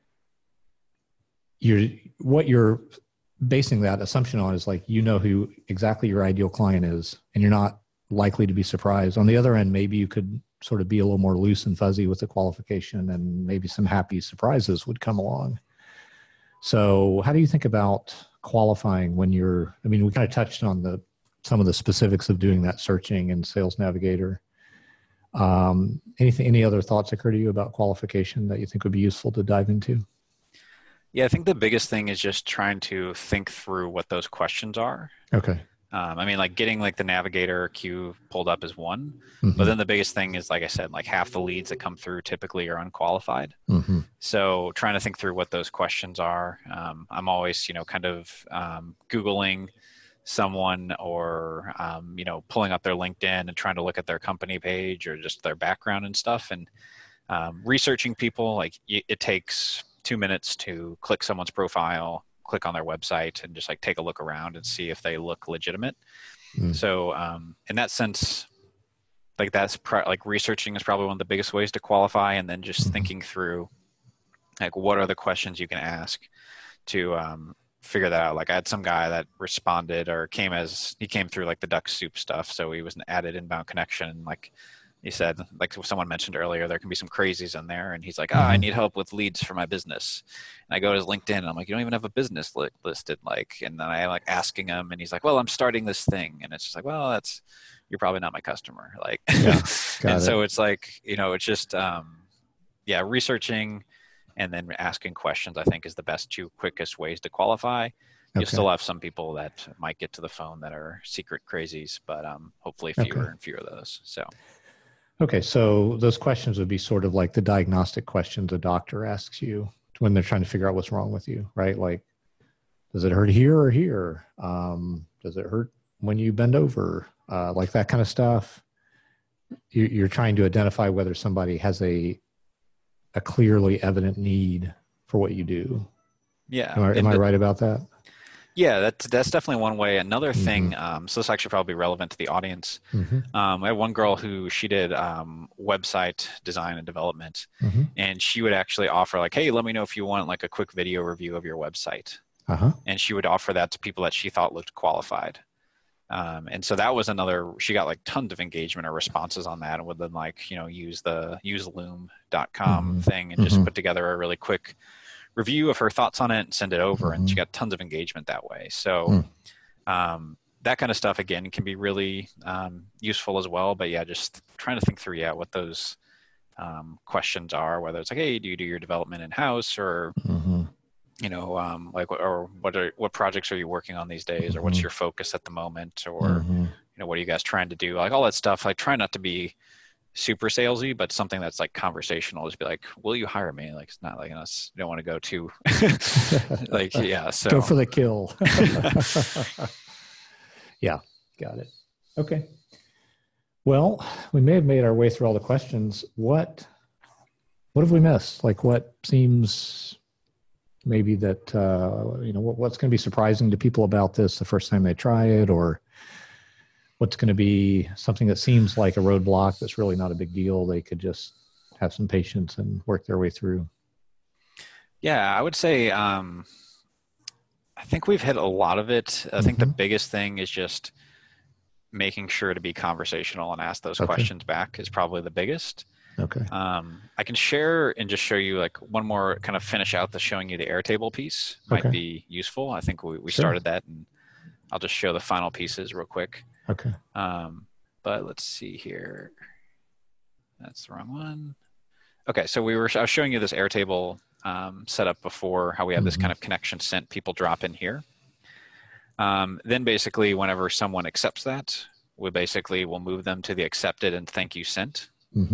you're, what you're basing that assumption on is like, you know who exactly your ideal client is, and you're not likely to be surprised. On the other end, maybe you could sort of be a little more loose and fuzzy with the qualification, and maybe some happy surprises would come along. So how do you think about qualifying when you're, I mean, we kind of touched on the, some of the specifics of doing that searching in Sales Navigator. Um, anything, any other thoughts occur to you about qualification that you think would be useful to dive into? Yeah, I think the biggest thing is just trying to think through what those questions are. Okay. Um, I mean, like getting like the Navigator queue pulled up is one, mm-hmm. but then the biggest thing is, like I said, like half the leads that come through typically are unqualified. Mm-hmm. So trying to think through what those questions are. Um, I'm always, you know, kind of um, Googling someone or, um, you know, pulling up their LinkedIn and trying to look at their company page or just their background and stuff. And um, researching people, like it, it takes two minutes to click someone's profile, click on their website, and just like take a look around and see if they look legitimate. Mm. So um, in that sense, like that's pro- like researching is probably one of the biggest ways to qualify. And then just mm-hmm. thinking through like, what are the questions you can ask to um, figure that out? Like I had some guy that responded or came as, he came through like the Duck Soup stuff. So he was an added inbound connection. Like he said, like someone mentioned earlier, there can be some crazies in there. And he's like, oh, mm-hmm. I need help with leads for my business. And I go to his LinkedIn and I'm like, you don't even have a business li- listed. Like, and then I like asking him and he's like, well, I'm starting this thing. And it's just like, well, that's, you're probably not my customer. Like, yeah, and it. So it's like, you know, it's just, um, yeah, researching and then asking questions, I think is the best two quickest ways to qualify. You'll okay. still have some people that might get to the phone that are secret crazies, but um, hopefully fewer okay. and fewer of those. So. Okay, so those questions would be sort of like the diagnostic questions a doctor asks you when they're trying to figure out what's wrong with you, right? Like, does it hurt here or here? Um, does it hurt when you bend over? Uh, like that kind of stuff. You, you're trying to identify whether somebody has a a clearly evident need for what you do. Yeah. Am I, am I right about that? Yeah, that's that's definitely one way. Another Mm-hmm. thing, um, so this is actually probably relevant to the audience. Mm-hmm. Um, I had one girl who she did um, website design and development, Mm-hmm. and she would actually offer like, "Hey, let me know if you want like a quick video review of your website," Uh-huh. and she would offer that to people that she thought looked qualified. Um, and so that was another. She got like tons of engagement or responses on that, and would then like you know use the use loom dot com Mm-hmm. thing and just Mm-hmm. put together a really quick review of her thoughts on it and send it over, and Mm-hmm. she got tons of engagement that way. So Mm. um, that kind of stuff again can be really um, useful as well. But yeah, just trying to think through yeah what those um, questions are, whether it's like, hey, do you do your development in house, or Mm-hmm. you know um, like or what are what projects are you working on these days, or what's Mm-hmm. your focus at the moment, or Mm-hmm. you know what are you guys trying to do, like all that stuff. Like try not to be super salesy, but something that's like conversational. Just be like, will you hire me? Like it's not like us. You don't want to go too like yeah. Go So for the kill. Yeah, got it. Okay. Well, we may have made our way through all the questions. What what have we missed? Like what seems maybe that uh, you know what, what's going to be surprising to people about this the first time they try it, or what's going to be something that seems like a roadblock that's really not a big deal? They could just have some patience and work their way through. yeah, I would say um, I think we've hit a lot of it. I think the Mm-hmm. biggest thing is just making sure to be conversational and ask those Okay. questions back is probably the biggest. Okay. Um, I can share and just show you like one more kind of finish out the showing you the Airtable piece might Okay. be useful. I think we, we Sure. started that, and I'll just show the final pieces real quick. Okay. Um, but let's see here. That's the wrong one. Okay, so we were I was showing you this Airtable um, setup before, how we have this Mm-hmm. kind of connection sent, people drop in here. Um, then basically, whenever someone accepts that, we basically will move them to the accepted and thank you sent. Mm-hmm.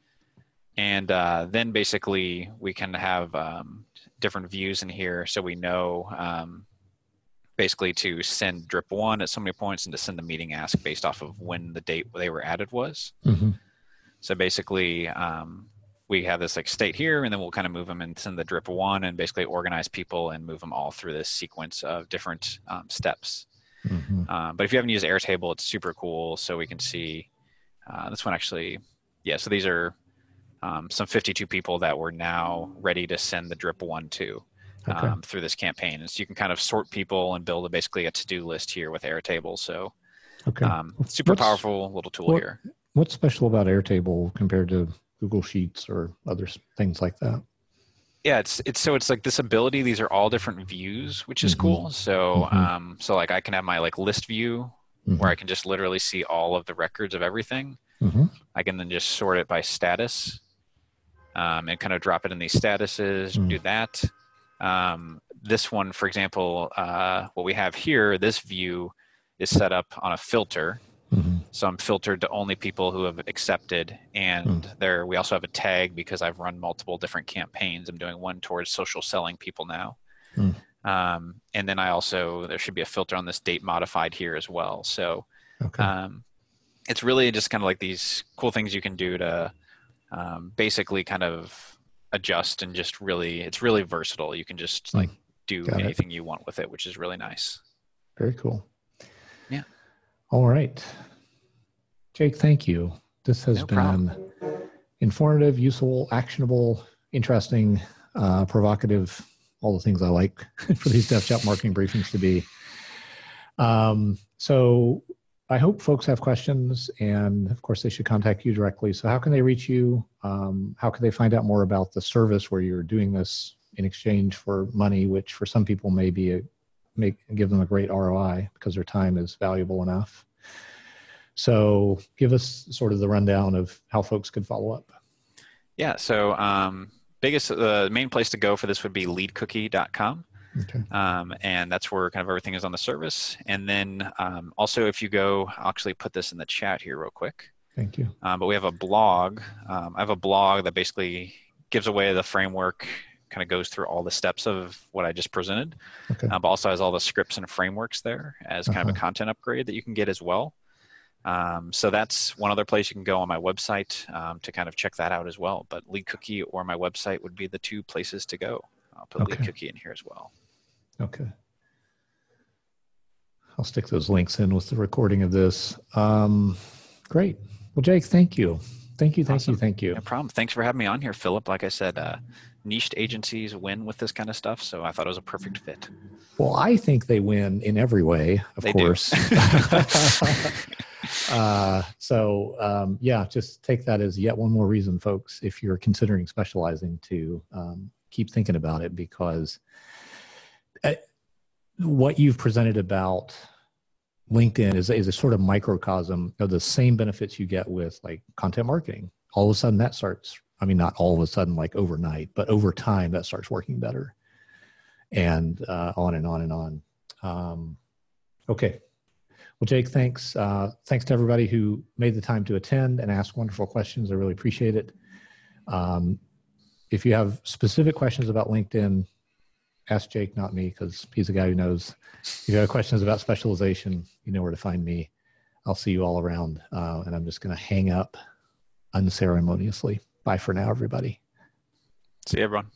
And uh, then basically we can have um, different views in here, so we know um, basically to send drip one at so many points and to send the meeting ask based off of when the date they were added was. Mm-hmm. So basically um, we have this like state here, and then we'll kind of move them and send the drip one and basically organize people and move them all through this sequence of different um, steps. Mm-hmm. Um, but if you haven't used Airtable, it's super cool. So we can see uh, this one actually, yeah, so these are um, some fifty-two people that were now ready to send the drip one to um, Okay. through this campaign. And so you can kind of sort people and build a, basically a to-do list here with Airtable. So Okay. um, super What's, powerful little tool what, here. What's special about Airtable compared to Google Sheets or other things like that? Yeah, it's it's so it's like this ability. These are all different views, which is Mm-hmm. cool. So Mm-hmm. um, so like I can have my like list view Mm-hmm. where I can just literally see all of the records of everything. Mm-hmm. I can then just sort it by status um, and kind of drop it in these statuses, Mm. do that. Um, this one, for example, uh, what we have here, this view is set up on a filter. Mm-hmm. So I'm filtered to only people who have accepted. And Mm. there, we also have a tag because I've run multiple different campaigns. I'm doing one towards social selling people now. Mm. Um, and then I also, there should be a filter on this date modified here as well. So Okay. um, it's really just kind of like these cool things you can do to um, basically kind of adjust and just really, it's really versatile. You can just like do Got it. anything you want with it, which is really nice. Very cool. Yeah. All right. Jake, thank you. This has No been problem. informative, useful, actionable, interesting, uh, provocative, all the things I like for these DevChat marketing briefings to be. Um, so I hope folks have questions, and of course they should contact you directly. So how can they reach you? Um, how can they find out more about the service where you're doing this in exchange for money, which for some people may be a, make give them a great R O I because their time is valuable enough. So give us sort of the rundown of how folks could follow up. Yeah. So um, biggest, the uh, main place to go for this would be lead cookie dot com. Okay. Um, and that's where kind of everything is on the service. And then um, also if you go, I'll actually put this in the chat here real quick. Thank you. Um, but we have a blog. Um, I have a blog that basically gives away the framework, kind of goes through all the steps of what I just presented, Okay. uh, but also has all the scripts and frameworks there as kind Uh-huh. of a content upgrade that you can get as well. Um, so that's one other place you can go on my website um, to kind of check that out as well. But Lead Cookie or my website would be the two places to go. I'll put Okay. Lead Cookie in here as well. Okay. I'll stick those links in with the recording of this. Um, great. Well, Jake, thank you. Thank you, thank awesome. you, thank you. No problem. Thanks for having me on here, Philip. Like I said, uh, niched agencies win with this kind of stuff, so I thought it was a perfect fit. Well, I think they win in every way, of they course. uh, so, um, yeah, just take that as yet one more reason, folks, if you're considering specializing, to um, keep thinking about it, because I, what you've presented about LinkedIn is, is a sort of microcosm of the same benefits you get with like content marketing. All of a sudden that starts, I mean, not all of a sudden like overnight, but over time that starts working better, and uh, on and on and on. Um, okay. Well, Jake, thanks. Uh, thanks to everybody who made the time to attend and ask wonderful questions. I really appreciate it. Um, if you have specific questions about LinkedIn, ask Jake, not me, because he's the guy who knows. If you have questions about specialization, you know where to find me. I'll see you all around. Uh, and I'm just going to hang up unceremoniously. Bye for now, everybody. See you, everyone.